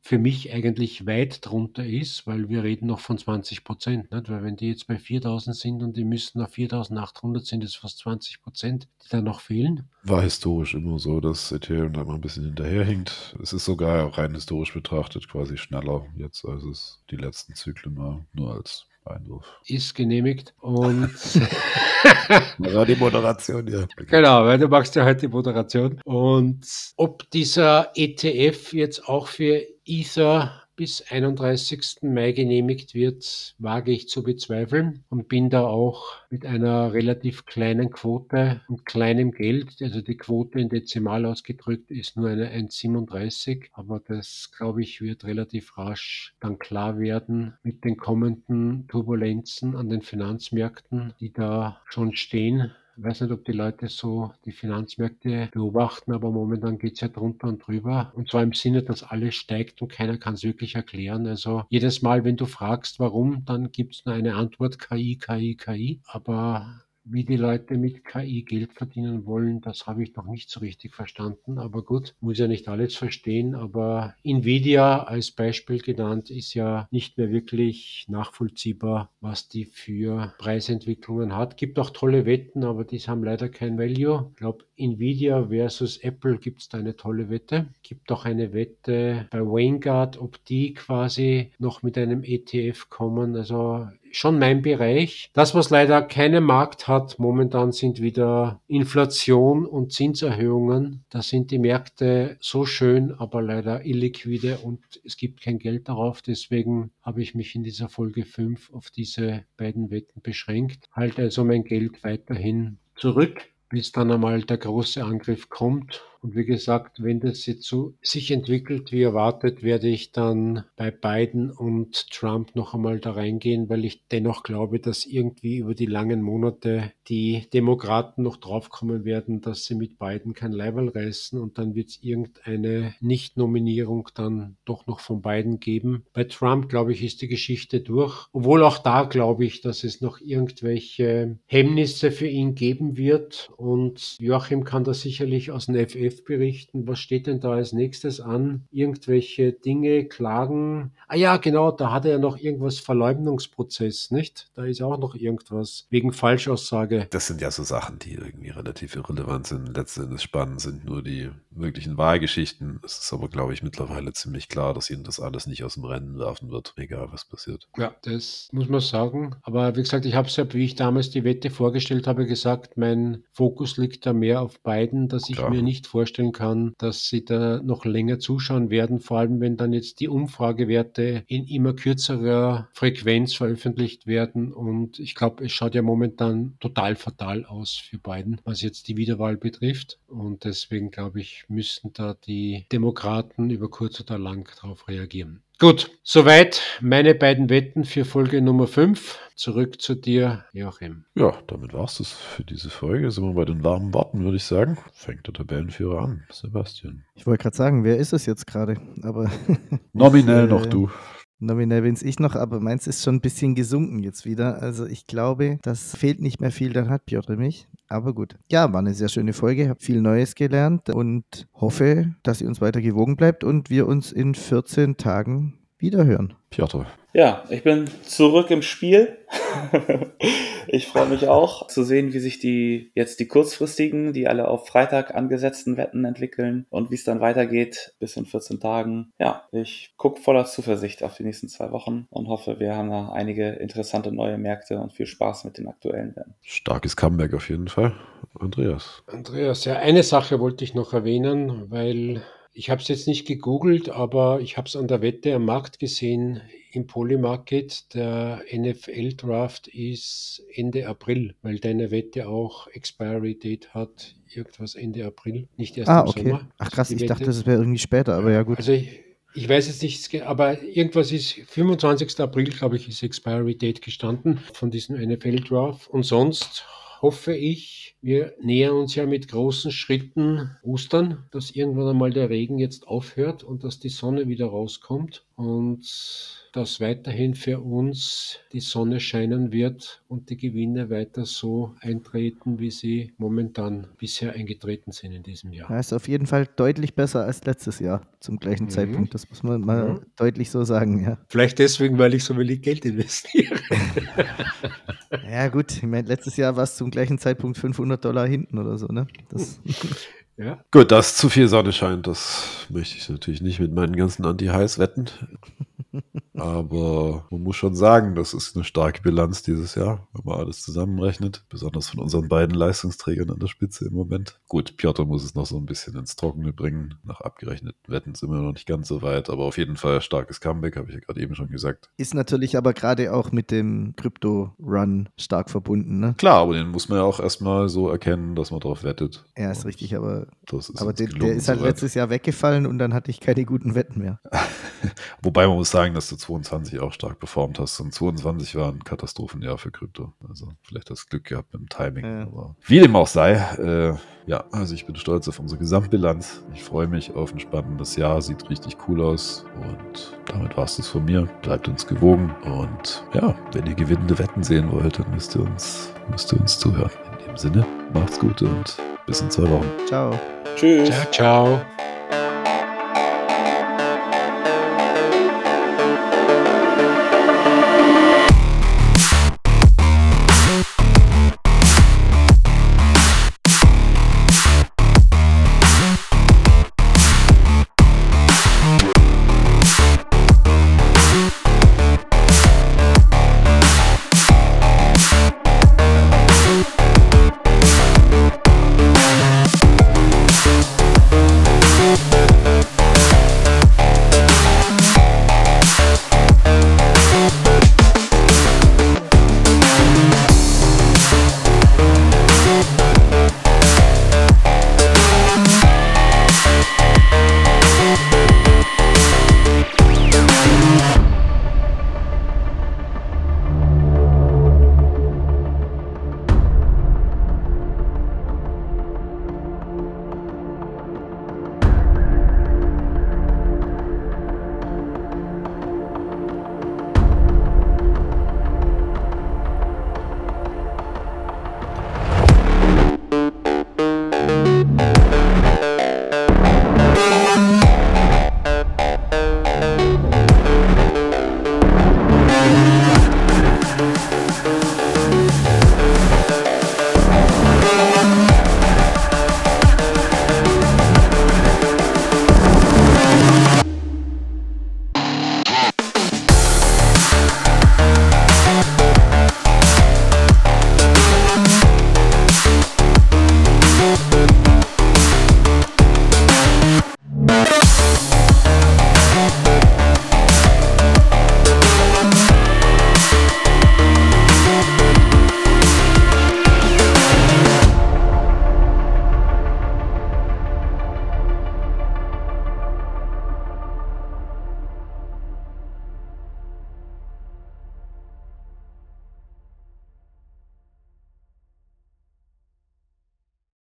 D: für mich eigentlich weit drunter ist, weil wir reden noch von zwanzig Prozent. Nicht? Weil wenn die jetzt bei viertausend sind und die müssen auf viertausendachthundert, sind es fast zwanzig Prozent, die da noch fehlen.
E: War historisch immer so, dass Ethereum da mal ein bisschen hinterherhinkt. Es ist sogar auch rein historisch betrachtet quasi schneller jetzt, als es die letzten Zyklen war, nur als Einwurf.
D: Ist genehmigt und
E: Das war die Moderation, ja.
D: genau, weil du magst ja heute die Moderation. Und ob dieser E T F jetzt auch für Ether bis einunddreißigsten Mai genehmigt wird, wage ich zu bezweifeln und bin da auch mit einer relativ kleinen Quote und kleinem Geld, also die Quote in Dezimal ausgedrückt ist nur eine eins Komma siebenunddreißig, aber das, glaube ich, wird relativ rasch dann klar werden mit den kommenden Turbulenzen an den Finanzmärkten, die da schon stehen. Ich weiß nicht, ob die Leute so die Finanzmärkte beobachten, aber momentan geht es ja drunter und drüber. Und zwar im Sinne, dass alles steigt und keiner kann es wirklich erklären. Also jedes Mal, wenn du fragst, warum, dann gibt es nur eine Antwort, K I, K I, K I. Aber wie die Leute mit K I Geld verdienen wollen, das habe ich noch nicht so richtig verstanden. Aber gut, muss ja nicht alles verstehen. Aber Nvidia als Beispiel genannt ist ja nicht mehr wirklich nachvollziehbar, was die für Preisentwicklungen hat. Gibt auch tolle Wetten, aber die haben leider kein Value. Ich glaube, Nvidia versus Apple gibt es da eine tolle Wette. Gibt auch eine Wette bei Vanguard, ob die quasi noch mit einem E T F kommen. Also schon mein Bereich. Das, was leider keinen Markt hat momentan, sind wieder Inflation und Zinserhöhungen. Da sind die Märkte so schön, aber leider illiquide und es gibt kein Geld darauf. Deswegen habe ich mich in dieser Folge fünf auf diese beiden Wetten beschränkt. Halte also mein Geld weiterhin zurück, bis dann einmal der große Angriff kommt. Und wie gesagt, wenn das jetzt so sich entwickelt wie erwartet, werde ich dann bei Biden und Trump noch einmal da reingehen, weil ich dennoch glaube, dass irgendwie über die langen Monate die Demokraten noch draufkommen werden, dass sie mit Biden kein Leiberl reißen und dann wird es irgendeine Nicht-Nominierung dann doch noch von Biden geben. Bei Trump, glaube ich, ist die Geschichte durch. Obwohl auch da glaube ich, dass es noch irgendwelche Hemmnisse für ihn geben wird und Joachim kann da sicherlich aus dem F F berichten. Was steht denn da als nächstes an? Irgendwelche Dinge, Klagen? Ah ja, genau, da hat er ja noch irgendwas, Verleumdungsprozess, nicht? Da ist auch noch irgendwas wegen Falschaussage.
E: Das sind ja so Sachen, die irgendwie relativ irrelevant sind. Letzten Endes spannend sind nur die wirklichen Wahlgeschichten. Es ist aber, glaube ich, mittlerweile ziemlich klar, dass ihnen das alles nicht aus dem Rennen werfen wird, egal was passiert.
D: Ja, das muss man sagen. Aber wie gesagt, ich habe es ja, wie ich damals die Wette vorgestellt habe, gesagt, mein Fokus liegt da mehr auf Biden, dass ich
E: Klar.
D: mir nicht vorstellen kann, dass sie da noch länger zuschauen werden, vor allem wenn dann jetzt die Umfragewerte in immer kürzerer Frequenz veröffentlicht werden und ich glaube, es schaut ja momentan total fatal aus für Biden, was jetzt die Wiederwahl betrifft und deswegen glaube ich, müssen da die Demokraten über kurz oder lang darauf reagieren. Gut, soweit meine beiden Wetten für Folge Nummer fünf. Zurück zu dir, Joachim.
E: Ja, damit war es das für diese Folge. Sind wir bei den warmen Worten, würde ich sagen. Fängt der Tabellenführer an, Sebastian.
B: Ich wollte gerade sagen, wer ist es jetzt gerade? Aber
E: Nominell
B: äh,
E: noch du.
B: Nominell bin's ich noch, aber meins ist schon ein bisschen gesunken jetzt wieder. Also ich glaube, das fehlt nicht mehr viel, dann hat Piotr mich. Aber gut. Ja, war eine sehr schöne Folge, habe viel Neues gelernt und hoffe, dass ihr uns weiter gewogen bleibt und wir uns in vierzehn Tagen wiederhören.
E: Piotr.
C: Ja, ich bin zurück im Spiel. Ich freue mich auch zu sehen, wie sich die jetzt die kurzfristigen, die alle auf Freitag angesetzten Wetten entwickeln und wie es dann weitergeht bis in vierzehn Tagen. Ja, ich gucke voller Zuversicht auf die nächsten zwei Wochen und hoffe, wir haben da einige interessante neue Märkte und viel Spaß mit den aktuellen Wetten.
E: Starkes Comeback auf jeden Fall. Andreas.
D: Andreas, ja, eine Sache wollte ich noch erwähnen, weil ich habe es jetzt nicht gegoogelt, aber ich habe es an der Wette am Markt gesehen im Polymarket. Der N F L-Draft ist Ende April, weil deine Wette auch Expiry Date hat, irgendwas Ende April, nicht erst
B: Ah,
D: im
B: okay.
D: Sommer.
B: Ach
D: Also
B: krass,
D: die
B: ich
D: Wette-
B: dachte, das wäre irgendwie später, aber ja gut.
D: Also ich, ich weiß jetzt nicht, aber irgendwas ist fünfundzwanzigsten April, glaube ich, ist Expiry Date gestanden von diesem N F L-Draft und sonst hoffe ich, wir nähern uns ja mit großen Schritten Ostern, dass irgendwann einmal der Regen jetzt aufhört und dass die Sonne wieder rauskommt und dass weiterhin für uns die Sonne scheinen wird und die Gewinne weiter so eintreten, wie sie momentan bisher eingetreten sind in diesem Jahr.
B: Ja, ist auf jeden Fall deutlich besser als letztes Jahr zum gleichen
D: Mhm.
B: Zeitpunkt. Das muss man mal
D: Ja.
B: deutlich so sagen, ja.
D: Vielleicht deswegen, weil ich so wenig Geld investiere.
B: Ja, gut, ich meine, letztes Jahr war es zum gleichen Zeitpunkt fünfhundert Dollar hinten oder so, ne? Das,
D: Ja.
E: Gut, dass zu viel Sonne scheint, das möchte ich natürlich nicht mit meinen ganzen Anti-Heiß wetten. Aber man muss schon sagen, das ist eine starke Bilanz dieses Jahr, wenn man alles zusammenrechnet. Besonders von unseren beiden Leistungsträgern an der Spitze im Moment. Gut, Piotr muss es noch so ein bisschen ins Trockene bringen. Nach abgerechneten Wetten sind wir noch nicht ganz so weit. Aber auf jeden Fall ein starkes Comeback, habe ich ja gerade eben schon gesagt.
B: ist natürlich aber gerade auch mit dem Krypto-Run stark verbunden, ne?
E: Klar, aber den muss man ja auch erstmal so erkennen, dass man darauf wettet.
B: Ja, ist
E: Und
B: richtig, aber,
E: das ist
B: aber
E: uns
B: der, der
E: gelungen
B: ist halt
E: soweit.
B: letztes Jahr weggefallen und dann hatte ich keine guten Wetten mehr.
E: Wobei man muss sagen, dass du zweiundzwanzig auch stark performt hast und zweiundzwanzig war ein Katastrophenjahr für Krypto. Also vielleicht hast du Glück gehabt mit dem Timing.
B: Ja.
E: Aber wie dem auch sei, äh, ja, also ich bin stolz auf unsere Gesamtbilanz. Ich freue mich auf ein spannendes Jahr, sieht richtig cool aus und damit war es das von mir. Bleibt uns gewogen und ja, wenn ihr gewinnende Wetten sehen wollt, dann müsst ihr uns, müsst ihr uns zuhören. In dem Sinne, macht's gut und bis in zwei Wochen.
B: Ciao.
C: Tschüss.
D: Ciao, ciao.